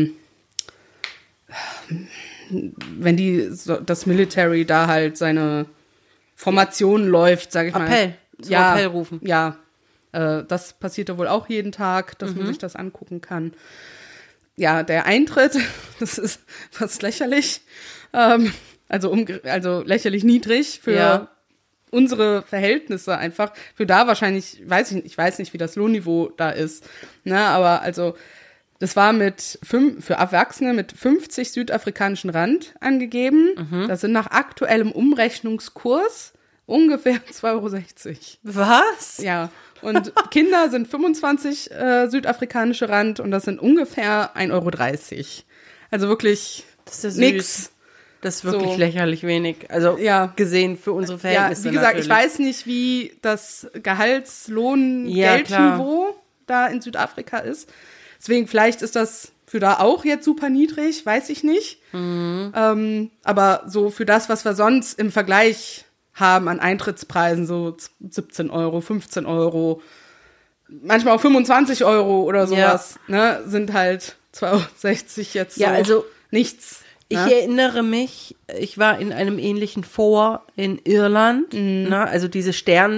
wenn das Military da halt seine Formation läuft, sag ich mal. Appell. Zum Ja, Appell rufen. Ja, das passiert da wohl auch jeden Tag, dass man sich das angucken kann. Ja, der Eintritt, das ist fast lächerlich. Also lächerlich niedrig für Ja. unsere Verhältnisse einfach. Für da wahrscheinlich, ich weiß nicht, wie das Lohnniveau da ist. Ne, aber also, das war für Erwachsene mit 50 südafrikanischen Rand angegeben. Das sind nach aktuellem Umrechnungskurs ungefähr 2,60 €. Was? Ja. Und Kinder sind 25 südafrikanische Rand und das sind ungefähr 1,30 €. Also wirklich Das ist ja süß. nix. Das ist wirklich So. lächerlich wenig. Also Ja. gesehen für unsere Verhältnisse. Ja, wie gesagt, natürlich. ich weiß nicht, wie das Ja, Gehalts-Lohn-Geldniveau da in Südafrika ist. Deswegen, vielleicht ist das für da auch jetzt super niedrig, weiß ich nicht. Aber so für das, was wir sonst im Vergleich haben an Eintrittspreisen, so 17 €, 15 €, manchmal auch 25 € oder sowas, ne, sind halt 2,60 € jetzt Ja, so also nichts. Ich Ne? erinnere mich, ich war in einem ähnlichen Fort in Irland, ne? Also diese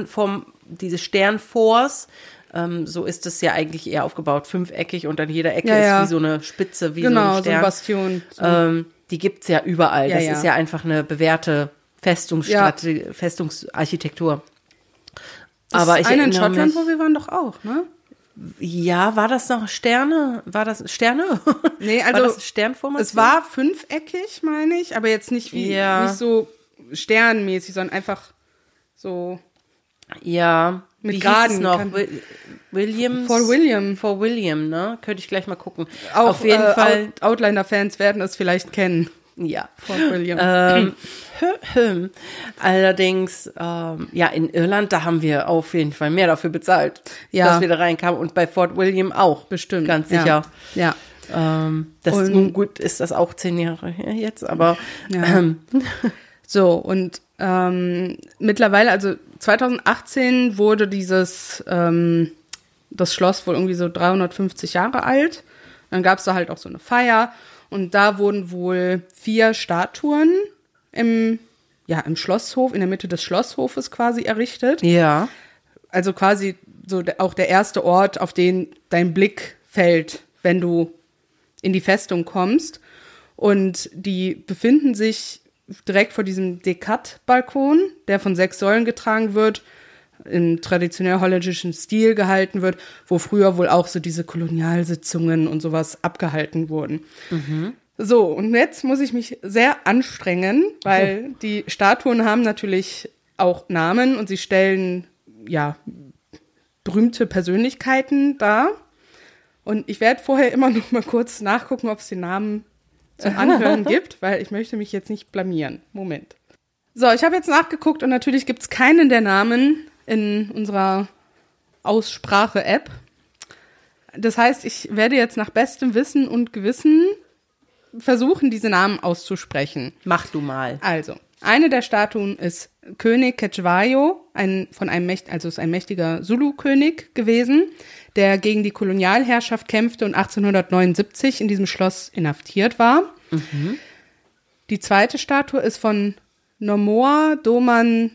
Sternforts, so ist es ja eigentlich eher aufgebaut, 5-eckig und an jeder Ecke Ja. ist wie so eine Spitze, wie Genau, so ein Stern. Bastion. So. Die gibt's ja überall. Ja, Das ja. ist ja einfach eine bewährte Festungsarchitektur. Aber ich eine in erinnere Schottland, mich, wo wir waren, doch auch, ne? ja, war das noch Sterne? War das Sterne? Nee, war also das Sternformation? es war 5-eckig, meine ich, aber jetzt nicht Ja. nicht so sternmäßig, sondern einfach so Ja, Mit wie Graden hieß es noch? kann- Williams? Fort William. Fort William, ne? Könnte ich gleich mal gucken. Auch Auf jeden Fall, Outlander-Fans werden es vielleicht kennen. ja. Fort William. Allerdings, ja, in Irland, da haben wir auf jeden Fall mehr dafür bezahlt, Ja. dass wir da reinkamen. Und bei Fort William auch. Bestimmt. Ganz sicher. Ja. Das Und- nun gut ist das auch 10 Jahre her jetzt, aber Ja. So, und mittlerweile, also 2018 wurde das Schloss wohl irgendwie so 350 Jahre alt. Dann gab es da halt auch so eine Feier und da wurden wohl 4 Statuen im Schlosshof, in der Mitte des Schlosshofes quasi errichtet. ja. Also quasi so auch der erste Ort, auf den dein Blick fällt, wenn du in die Festung kommst. Und die befinden sich direkt vor diesem Dekat-Balkon, der von 6 Säulen getragen wird, im traditionell holländischen Stil gehalten wird, wo früher wohl auch so diese Kolonialsitzungen und sowas abgehalten wurden. So, und jetzt muss ich mich sehr anstrengen, weil die Statuen haben natürlich auch Namen und sie stellen, ja, berühmte Persönlichkeiten dar. Und ich werde vorher immer noch mal kurz nachgucken, ob es den Namen zum Anhören gibt, weil ich möchte mich jetzt nicht blamieren. Moment. So, ich habe jetzt nachgeguckt und natürlich gibt es keinen der Namen in unserer Aussprache-App. Das heißt, ich werde jetzt nach bestem Wissen und Gewissen versuchen, diese Namen auszusprechen. Mach du mal. Also, eine der Statuen ist König Cetshwayo, ist ein mächtiger Zulu-König gewesen, der gegen die Kolonialherrschaft kämpfte und 1879 in diesem Schloss inhaftiert war. Mhm. Die zweite Statue ist von Nomoa Doman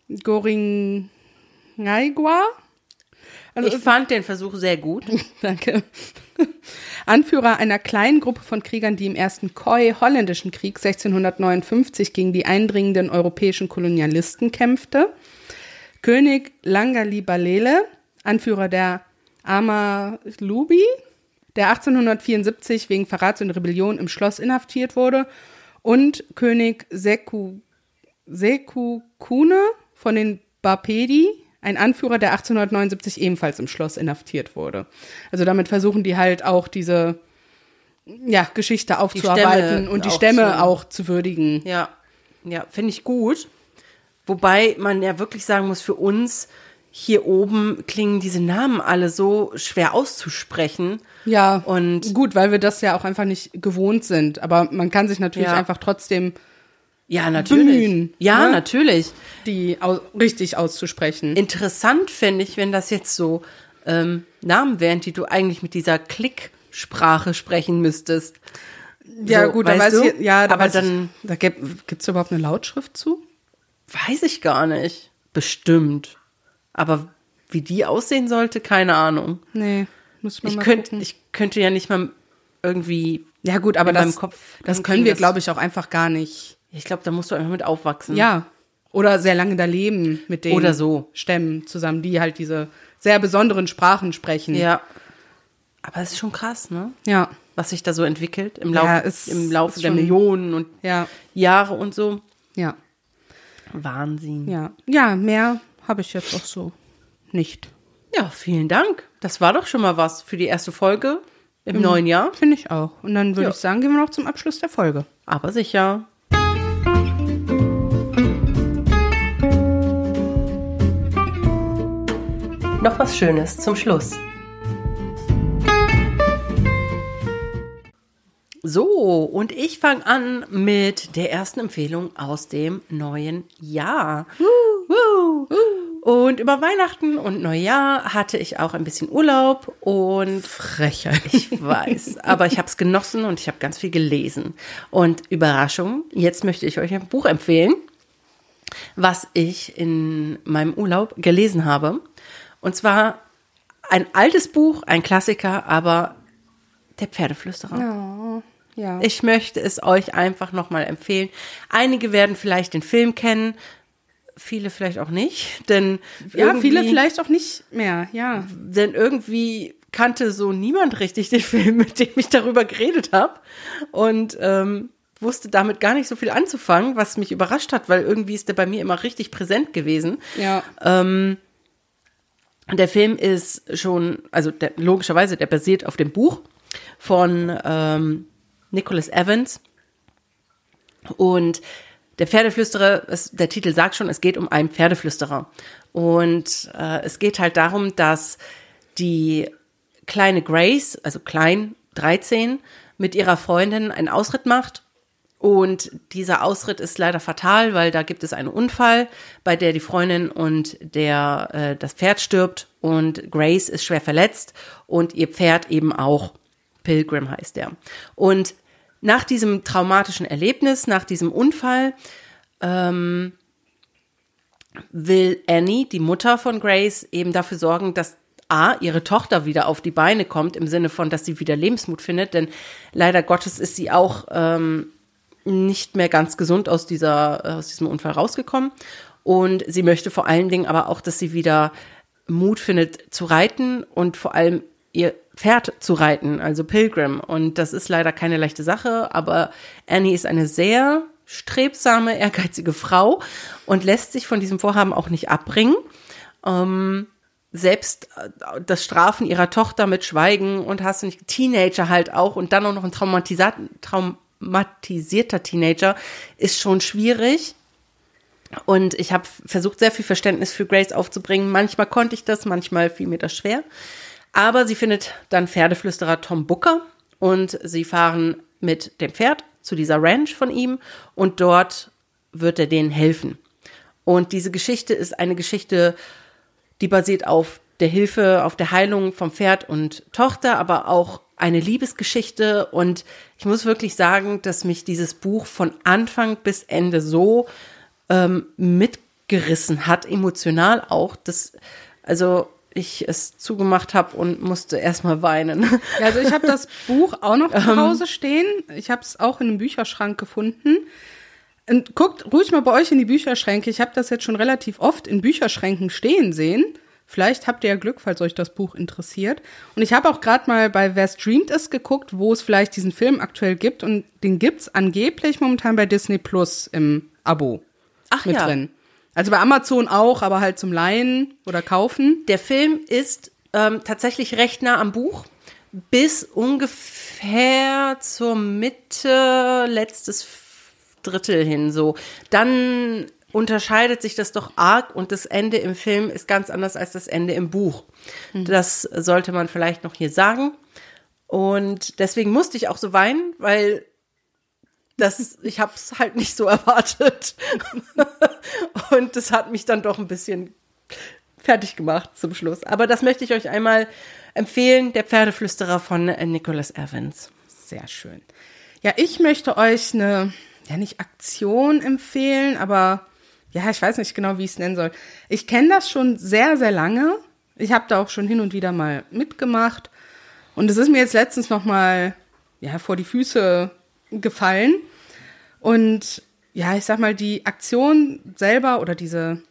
Goringaigua. Also ich fand den Versuch sehr gut. Danke. Anführer einer kleinen Gruppe von Kriegern, die im ersten Khoi-holländischen Krieg 1659 gegen die eindringenden europäischen Kolonialisten kämpfte. König Langalibalele, Anführer der Amalubi, der 1874 wegen Verrats und Rebellion im Schloss inhaftiert wurde. Und König Sekukune von den Bapedi, ein Anführer, der 1879 ebenfalls im Schloss inhaftiert wurde. Also damit versuchen die halt auch diese Geschichte aufzuarbeiten und die Stämme auch zu würdigen. Ja, finde ich gut. Wobei man ja wirklich sagen muss, für uns hier oben klingen diese Namen alle so schwer auszusprechen. Ja, und gut, weil wir das ja auch einfach nicht gewohnt sind. Aber man kann sich natürlich einfach trotzdem bemühen. Ja, ne? Natürlich. Die richtig auszusprechen. Interessant fände ich, wenn das jetzt so Namen wären, die du eigentlich mit dieser Klicksprache sprechen müsstest. Ja, so, gut, da weiß ich, da gibt's überhaupt eine Lautschrift zu? Weiß ich gar nicht. Bestimmt. Aber wie die aussehen sollte, keine Ahnung. Nee, muss man mal gucken. Ich könnte ja nicht mal irgendwie ja gut, aber in meinem Kopf das können wir, glaube ich, auch einfach gar nicht. Ich glaube, da musst du einfach mit aufwachsen. Ja, oder sehr lange da leben mit den oder so Stämmen zusammen, die halt diese sehr besonderen Sprachen sprechen. Ja, aber es ist schon krass, ne? Ja. Was sich da so entwickelt im Laufe der Millionen und Jahre und so. Ja. Wahnsinn. Ja, mehr habe ich jetzt auch so nicht. Ja, vielen Dank. Das war doch schon mal was für die erste Folge im neuen Jahr. Finde ich auch. Und dann würde ich sagen, gehen wir noch zum Abschluss der Folge. Aber sicher. Noch was Schönes zum Schluss. So, und ich fange an mit der ersten Empfehlung aus dem neuen Jahr. Und über Weihnachten und Neujahr hatte ich auch ein bisschen Urlaub und Frechheit. Ich weiß, aber ich habe es genossen und ich habe ganz viel gelesen. Und Überraschung, jetzt möchte ich euch ein Buch empfehlen, was ich in meinem Urlaub gelesen habe. Und zwar ein altes Buch, ein Klassiker, aber Der Pferdeflüsterer. Oh, ja. Ich möchte es euch einfach nochmal empfehlen. Einige werden vielleicht den Film kennen, viele vielleicht auch nicht, denn viele vielleicht auch nicht mehr, ja. Denn irgendwie kannte so niemand richtig den Film, mit dem ich darüber geredet habe und wusste damit gar nicht so viel anzufangen, was mich überrascht hat, weil irgendwie ist der bei mir immer richtig präsent gewesen. Ja. Der Film ist schon, also logischerweise, der basiert auf dem Buch von Nicholas Evans. Und der Pferdeflüsterer, der Titel sagt schon, es geht um einen Pferdeflüsterer. Und es geht halt darum, dass die kleine Grace, also klein, 13, mit ihrer Freundin einen Ausritt macht. Und dieser Ausritt ist leider fatal, weil da gibt es einen Unfall, bei der die Freundin und das Pferd stirbt und Grace ist schwer verletzt und ihr Pferd eben auch. Pilgrim heißt der. Und nach diesem traumatischen Erlebnis, nach diesem Unfall, will Annie, die Mutter von Grace, eben dafür sorgen, dass ihre Tochter wieder auf die Beine kommt, im Sinne von, dass sie wieder Lebensmut findet, denn leider Gottes ist sie auch nicht mehr ganz gesund aus diesem Unfall rausgekommen. Und sie möchte vor allen Dingen aber auch, dass sie wieder Mut findet zu reiten und vor allem ihr Pferd zu reiten, also Pilgrim. Und das ist leider keine leichte Sache, aber Annie ist eine sehr strebsame, ehrgeizige Frau und lässt sich von diesem Vorhaben auch nicht abbringen. Selbst das Strafen ihrer Tochter mit Schweigen und hast du nicht, Teenager halt auch und dann auch noch ein traumatisierter Teenager ist schon schwierig. Und ich habe versucht, sehr viel Verständnis für Grace aufzubringen. Manchmal konnte ich das, manchmal fiel mir das schwer. Aber sie findet dann Pferdeflüsterer Tom Booker und sie fahren mit dem Pferd zu dieser Ranch von ihm und dort wird er denen helfen. Und diese Geschichte ist eine Geschichte, die basiert auf der Hilfe, auf der Heilung vom Pferd und Tochter, aber auch eine Liebesgeschichte. Und ich muss wirklich sagen, dass mich dieses Buch von Anfang bis Ende so mitgerissen hat, emotional auch, dass ich es zugemacht habe und musste erstmal weinen. Ja, also ich habe das Buch auch noch zu Hause stehen. Ich habe es auch in einem Bücherschrank gefunden. Und guckt ruhig mal bei euch in die Bücherschränke. Ich habe das jetzt schon relativ oft in Bücherschränken stehen sehen. Vielleicht habt ihr ja Glück, falls euch das Buch interessiert. Und ich habe auch gerade mal bei Wer streamt es geguckt, wo es vielleicht diesen Film aktuell gibt. Und den gibt's angeblich momentan bei Disney Plus im Abo. Ach mit ja. drin. Also bei Amazon auch, aber halt zum Leihen oder Kaufen. Der Film ist tatsächlich recht nah am Buch, bis ungefähr zur Mitte, letztes Drittel hin so. Dann unterscheidet sich das doch arg und das Ende im Film ist ganz anders als das Ende im Buch. Das sollte man vielleicht noch hier sagen. Und deswegen musste ich auch so weinen, weil ich habe es halt nicht so erwartet. Und das hat mich dann doch ein bisschen fertig gemacht zum Schluss. Aber das möchte ich euch einmal empfehlen, der Pferdeflüsterer von Nicholas Evans. Sehr schön. Ja, ich möchte euch eine, ja nicht Aktion empfehlen, aber ja, ich weiß nicht genau, wie ich es nennen soll. Ich kenne das schon sehr, sehr lange. Ich habe da auch schon hin und wieder mal mitgemacht. Und es ist mir jetzt letztens noch mal vor die Füße gefallen. Und ja, ich sag mal, die Aktion selber oder diese,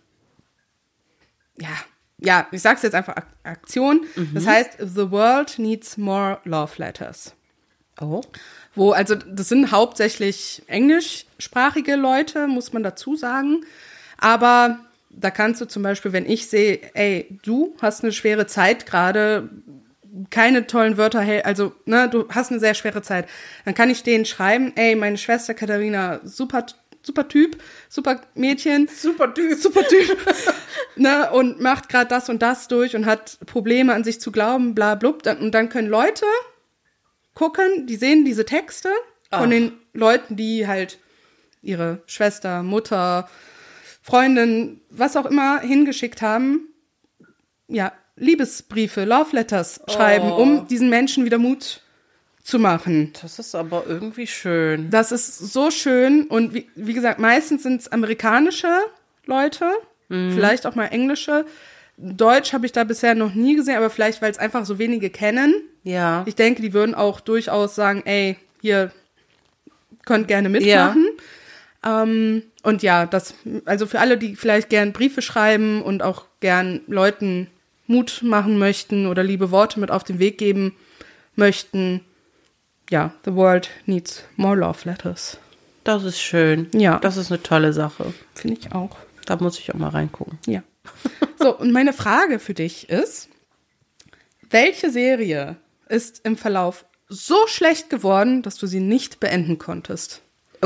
ich sag's jetzt einfach Aktion. Das heißt, The World Needs More Love Letters. Oh. Also das sind hauptsächlich englischsprachige Leute, muss man dazu sagen. Aber da kannst du zum Beispiel, wenn ich sehe, ey, du hast eine schwere Zeit gerade, keine tollen Wörter, also du hast eine sehr schwere Zeit, dann kann ich denen schreiben, ey, meine Schwester Katharina, super Typ, super Mädchen, super Typ, und macht gerade das und das durch und hat Probleme an sich zu glauben, bla blub, und dann können Leute gucken, die sehen diese Texte von den Leuten, die halt ihre Schwester, Mutter, Freundin, was auch immer hingeschickt haben, Liebesbriefe, Love Letters schreiben, um diesen Menschen wieder Mut zu machen. Das ist aber irgendwie schön. Das ist so schön und wie gesagt, meistens sind es amerikanische Leute, vielleicht auch mal englische. Deutsch habe ich da bisher noch nie gesehen, aber vielleicht, weil es einfach so wenige kennen. Ja. Ich denke, die würden auch durchaus sagen, ey, hier könnt gerne mitmachen. Ja. Und also für alle, die vielleicht gern Briefe schreiben und auch gern Leuten Mut machen möchten oder liebe Worte mit auf den Weg geben möchten, the world needs more love letters. Das ist schön. Ja. Das ist eine tolle Sache. Finde ich auch. Da muss ich auch mal reingucken. Ja. So, und meine Frage für dich ist, welche Serie ist im Verlauf so schlecht geworden, dass du sie nicht beenden konntest?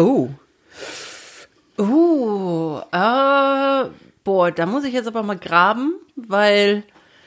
Da muss ich jetzt aber mal graben, weil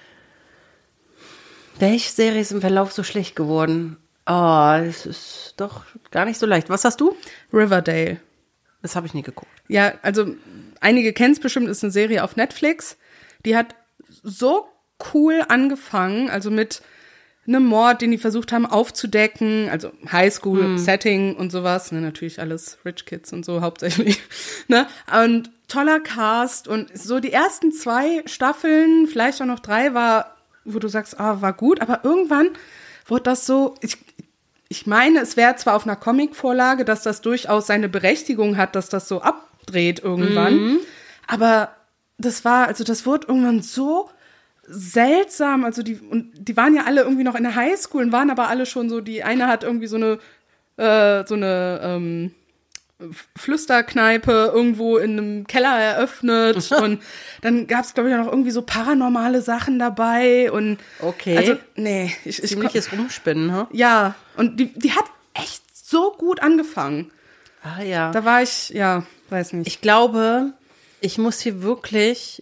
welche Serie ist im Verlauf so schlecht geworden? Es ist doch gar nicht so leicht. Was hast du? Riverdale. Das habe ich nie geguckt. Ja, also einige kennen es bestimmt, ist eine Serie auf Netflix. Die hat so cool angefangen, also mit einem Mord, den die versucht haben aufzudecken, also Highschool-Setting und sowas, natürlich alles Rich Kids und so hauptsächlich, und toller Cast und so die ersten 2 Staffeln, vielleicht auch noch 3 war, wo du sagst, war gut, aber irgendwann wurde das so, ich meine, es wäre zwar auf einer Comic-Vorlage, dass das durchaus seine Berechtigung hat, dass das so abdreht irgendwann, aber das wurde irgendwann so seltsam. Also die waren ja alle irgendwie noch in der Highschool und waren aber alle schon so, die eine hat irgendwie so eine Flüsterkneipe irgendwo in einem Keller eröffnet und dann gab es, glaube ich, auch noch irgendwie so paranormale Sachen dabei und Okay. also, nee. Ziemliches Rumspinnen, ne? Ja, und die hat echt so gut angefangen. Ah ja. Da war ich, ja, weiß nicht. Ich glaube, ich muss hier wirklich.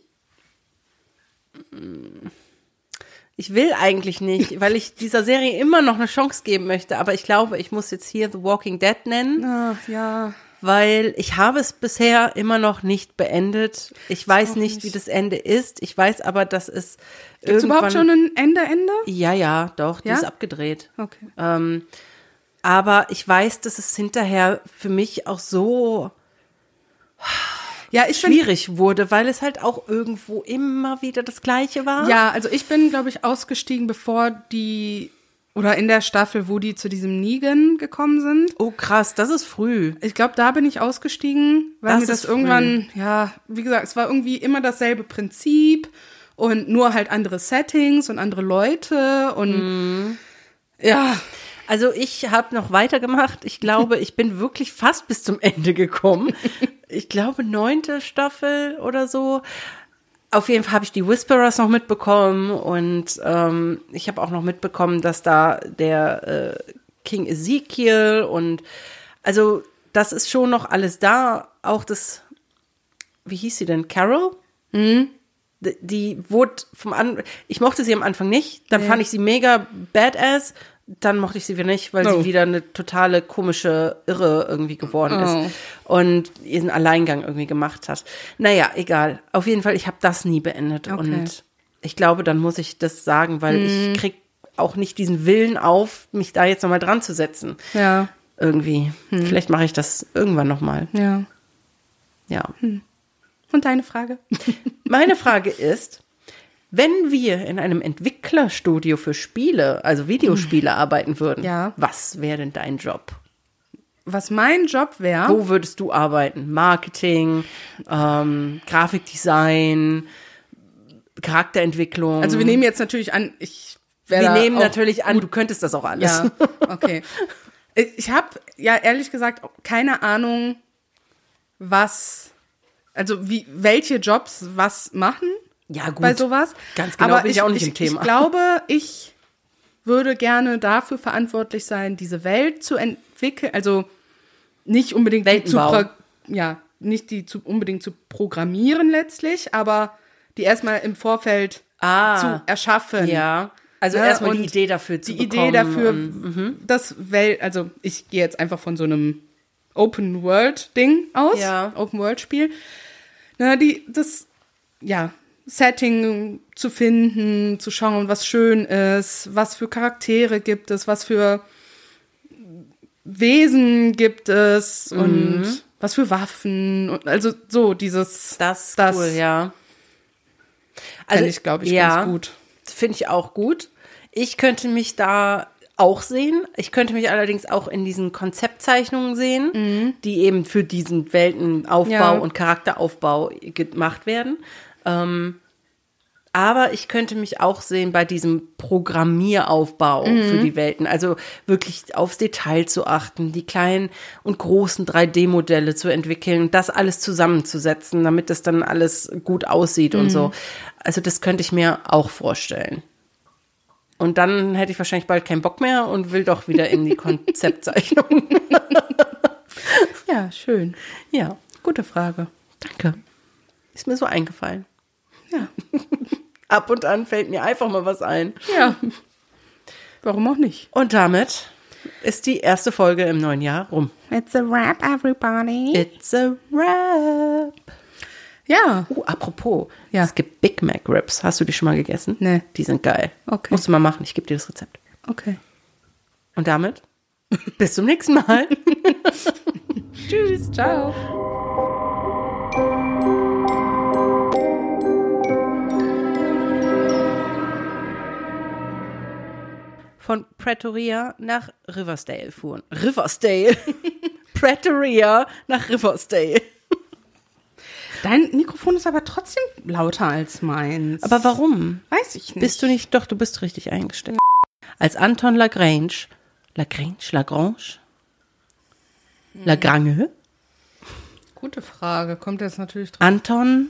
Ich will eigentlich nicht, weil ich dieser Serie immer noch eine Chance geben möchte, aber ich glaube, ich muss jetzt hier The Walking Dead nennen, Ach, ja. weil ich habe es bisher immer noch nicht beendet. Ich weiß auch nicht, nicht. wie das Ende ist. Ich weiß aber, dass es Gibt's überhaupt schon ein Ende? Ja, doch, die Ja? ist abgedreht. Okay. Aber ich weiß, dass es hinterher für mich auch so Ja, schwierig wurde, weil es halt auch irgendwo immer wieder das Gleiche war. Ja, also ich bin, glaube ich, ausgestiegen, oder in der Staffel, wo die zu diesem Negan gekommen sind. Oh krass, das ist früh. Ich glaube, da bin ich ausgestiegen, weil Das mir das ist irgendwann, ja, wie gesagt, es war irgendwie immer dasselbe Prinzip und nur halt andere Settings und andere Leute und ja. Also ich habe noch weitergemacht. Ich glaube, ich bin wirklich fast bis zum Ende gekommen. Ich glaube 9. Staffel oder so. Auf jeden Fall habe ich die Whisperers noch mitbekommen und ich habe auch noch mitbekommen, dass da der King Ezekiel und also das ist schon noch alles da. Auch das, wie hieß sie denn? Carol? Die wurde ich mochte sie am Anfang nicht, dann fand ich sie mega badass, dann mochte ich sie wieder nicht, weil sie wieder eine totale komische Irre irgendwie geworden ist und ihren Alleingang irgendwie gemacht hat. Naja, egal. Auf jeden Fall, ich habe das nie beendet und ich glaube, dann muss ich das sagen, weil ich krieg auch nicht diesen Willen auf, mich da jetzt nochmal dran zu setzen. Ja. Irgendwie. Vielleicht mache ich das irgendwann nochmal. Ja. Ja. Und deine Frage? Meine Frage ist, wenn wir in einem Entwicklerstudio für Spiele, also Videospiele arbeiten würden, was wäre denn dein Job? Was mein Job wäre? Wo würdest du arbeiten? Marketing, Grafikdesign, Charakterentwicklung? Also wir nehmen jetzt natürlich an, du könntest das auch alles. Ja, okay. Ich habe ja ehrlich gesagt keine Ahnung, welche Jobs was machen. Ja, gut. Bei sowas. Ganz genau aber bin ich auch nicht im Thema. Ich glaube, ich würde gerne dafür verantwortlich sein, diese Welt zu entwickeln, also nicht unbedingt unbedingt zu programmieren letztlich, aber die erstmal im Vorfeld zu erschaffen. Ja. Also erstmal die Idee dafür zu bekommen. Die Idee dafür, also ich gehe jetzt einfach von so einem Open-World-Ding aus, Open-World-Spiel. Setting zu finden, zu schauen, was schön ist, was für Charaktere gibt es, was für Wesen gibt es und was für Waffen. Und also so dieses. Das cool, ja. Also ich glaube, ganz gut. Finde ich auch gut. Ich könnte mich da auch sehen. Ich könnte mich allerdings auch in diesen Konzeptzeichnungen sehen, die eben für diesen Weltenaufbau und Charakteraufbau gemacht werden. Aber ich könnte mich auch sehen bei diesem Programmieraufbau für die Welten. Also wirklich aufs Detail zu achten, die kleinen und großen 3D-Modelle zu entwickeln und das alles zusammenzusetzen, damit das dann alles gut aussieht und so. Also das könnte ich mir auch vorstellen. Und dann hätte ich wahrscheinlich bald keinen Bock mehr und will doch wieder in die Konzeptzeichnung. Ja, schön. Ja, gute Frage. Danke. Ist mir so eingefallen. Ja. Ab und an fällt mir einfach mal was ein. Ja. Warum auch nicht? Und damit ist die erste Folge im neuen Jahr rum. It's a wrap, everybody. It's a wrap. Ja. Apropos, es gibt Big Mac Ribs. Hast du die schon mal gegessen? Nee. Die sind geil. Okay. Musst du mal machen, ich gebe dir das Rezept. Okay. Und damit bis zum nächsten Mal. Tschüss. Ciao. Von Pretoria nach Riversdale fuhren. Riversdale? Pretoria nach Riversdale. Dein Mikrofon ist aber trotzdem lauter als meins. Aber warum? Weiß ich nicht. Bist du nicht? Doch, du bist richtig eingestellt. Als Anton Lagrange. Lagrange? Gute Frage. Kommt jetzt natürlich drauf. Anton.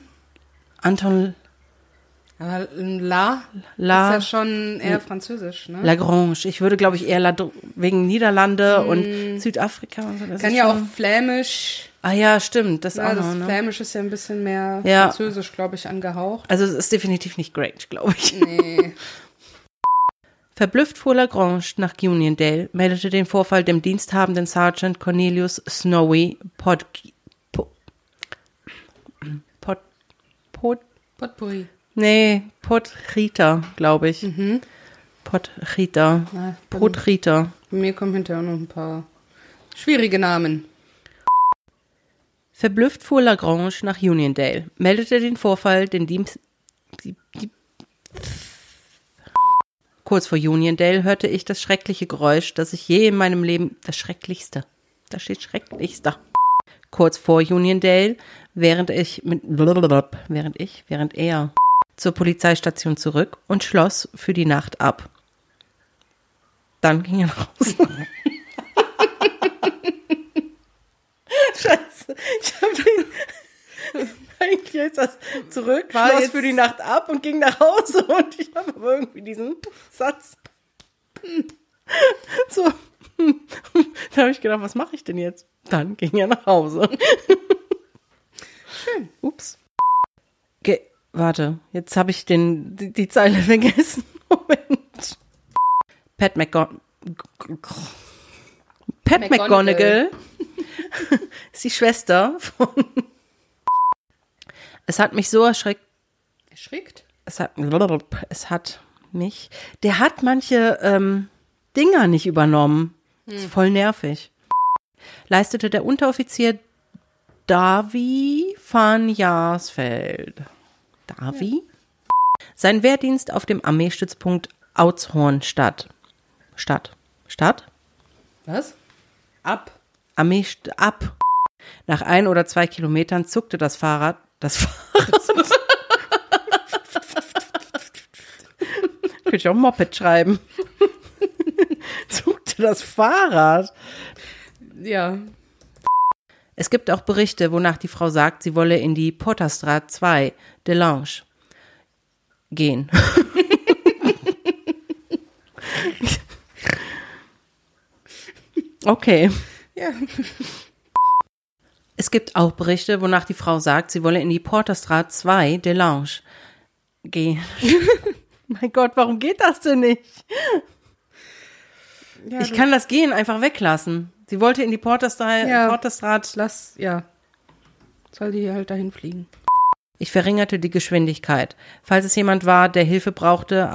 Aber La ist ja schon eher französisch, ne? Lagrange. Ich würde, glaube ich, eher wegen Niederlande und Südafrika und so. Das Kann ist ja schon- auch Flämisch. Ah ja, stimmt. Das Ja, auch das noch, ne? Flämisch ist ja ein bisschen mehr Ja. französisch, glaube ich, angehaucht. Also es ist definitiv nicht Grange, glaube ich. Nee. Verblüfft fuhr Lagrange nach Uniondale, meldete den Vorfall dem diensthabenden Sergeant Cornelius Snowy Potpourri. Podriter, glaube ich. Podriter. Na, Podriter. Bei mir kommen hinterher noch ein paar schwierige Namen. Verblüfft fuhr Lagrange nach Uniondale, meldete den Vorfall den Dienst... Kurz vor Uniondale hörte ich das schreckliche Geräusch, das ich je in meinem Leben... Das Schrecklichste. Da steht Schrecklichster. Kurz vor Uniondale, während er zur Polizeistation zurück und schloss für die Nacht ab. Dann ging er nach Hause. Scheiße, ich habe eigentlich jetzt das zurück, War schloss jetzt- für die Nacht ab und ging nach Hause und ich habe aber irgendwie diesen Satz so, da habe ich gedacht, was mache ich denn jetzt? Dann ging er nach Hause. Schön. Ups. Warte, jetzt habe ich die Zeile vergessen. Moment. Pat McGonagall ist die Schwester von... Es hat mich so erschreckt. Erschrickt? Es hat mich... Der hat manche Dinger nicht übernommen. Ist voll nervig. Leistete der Unteroffizier Davy van Jaarsveld. Davy? Sein Wehrdienst auf dem Armeestützpunkt Outshorn Stadt. Was? Ab. Ab. Nach 1 oder 2 Kilometern zuckte das Fahrrad. Könnte ich auch Moped schreiben. Zuckte das Fahrrad. Ja. Es gibt auch Berichte, wonach die Frau sagt, sie wolle in die Potterstraat 2, Delange, gehen. Okay. Ja. Es gibt auch Berichte, wonach die Frau sagt, sie wolle in die Porterstraat 2, Delange, gehen. Mein Gott, warum geht das denn nicht? Ja, Ich kann das Gehen einfach weglassen. Sie wollte in die Ja. Porterstraat. Soll die halt dahin fliegen. Ich verringerte die Geschwindigkeit. Falls es jemand war, der Hilfe brauchte,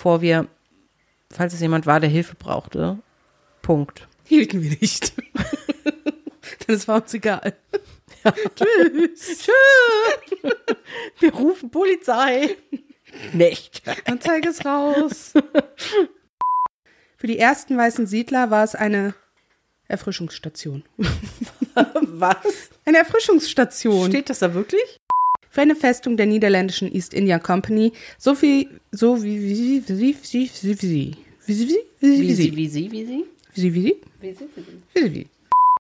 Punkt. Hielten wir nicht. Denn es war uns egal. Tschüss. Wir rufen Polizei. Nicht. Anzeige ist raus. Für die ersten weißen Siedler war es eine Erfrischungsstation. Was? Eine Erfrischungsstation. Steht das da wirklich? Für eine Festung der niederländischen East India Company, wie sie.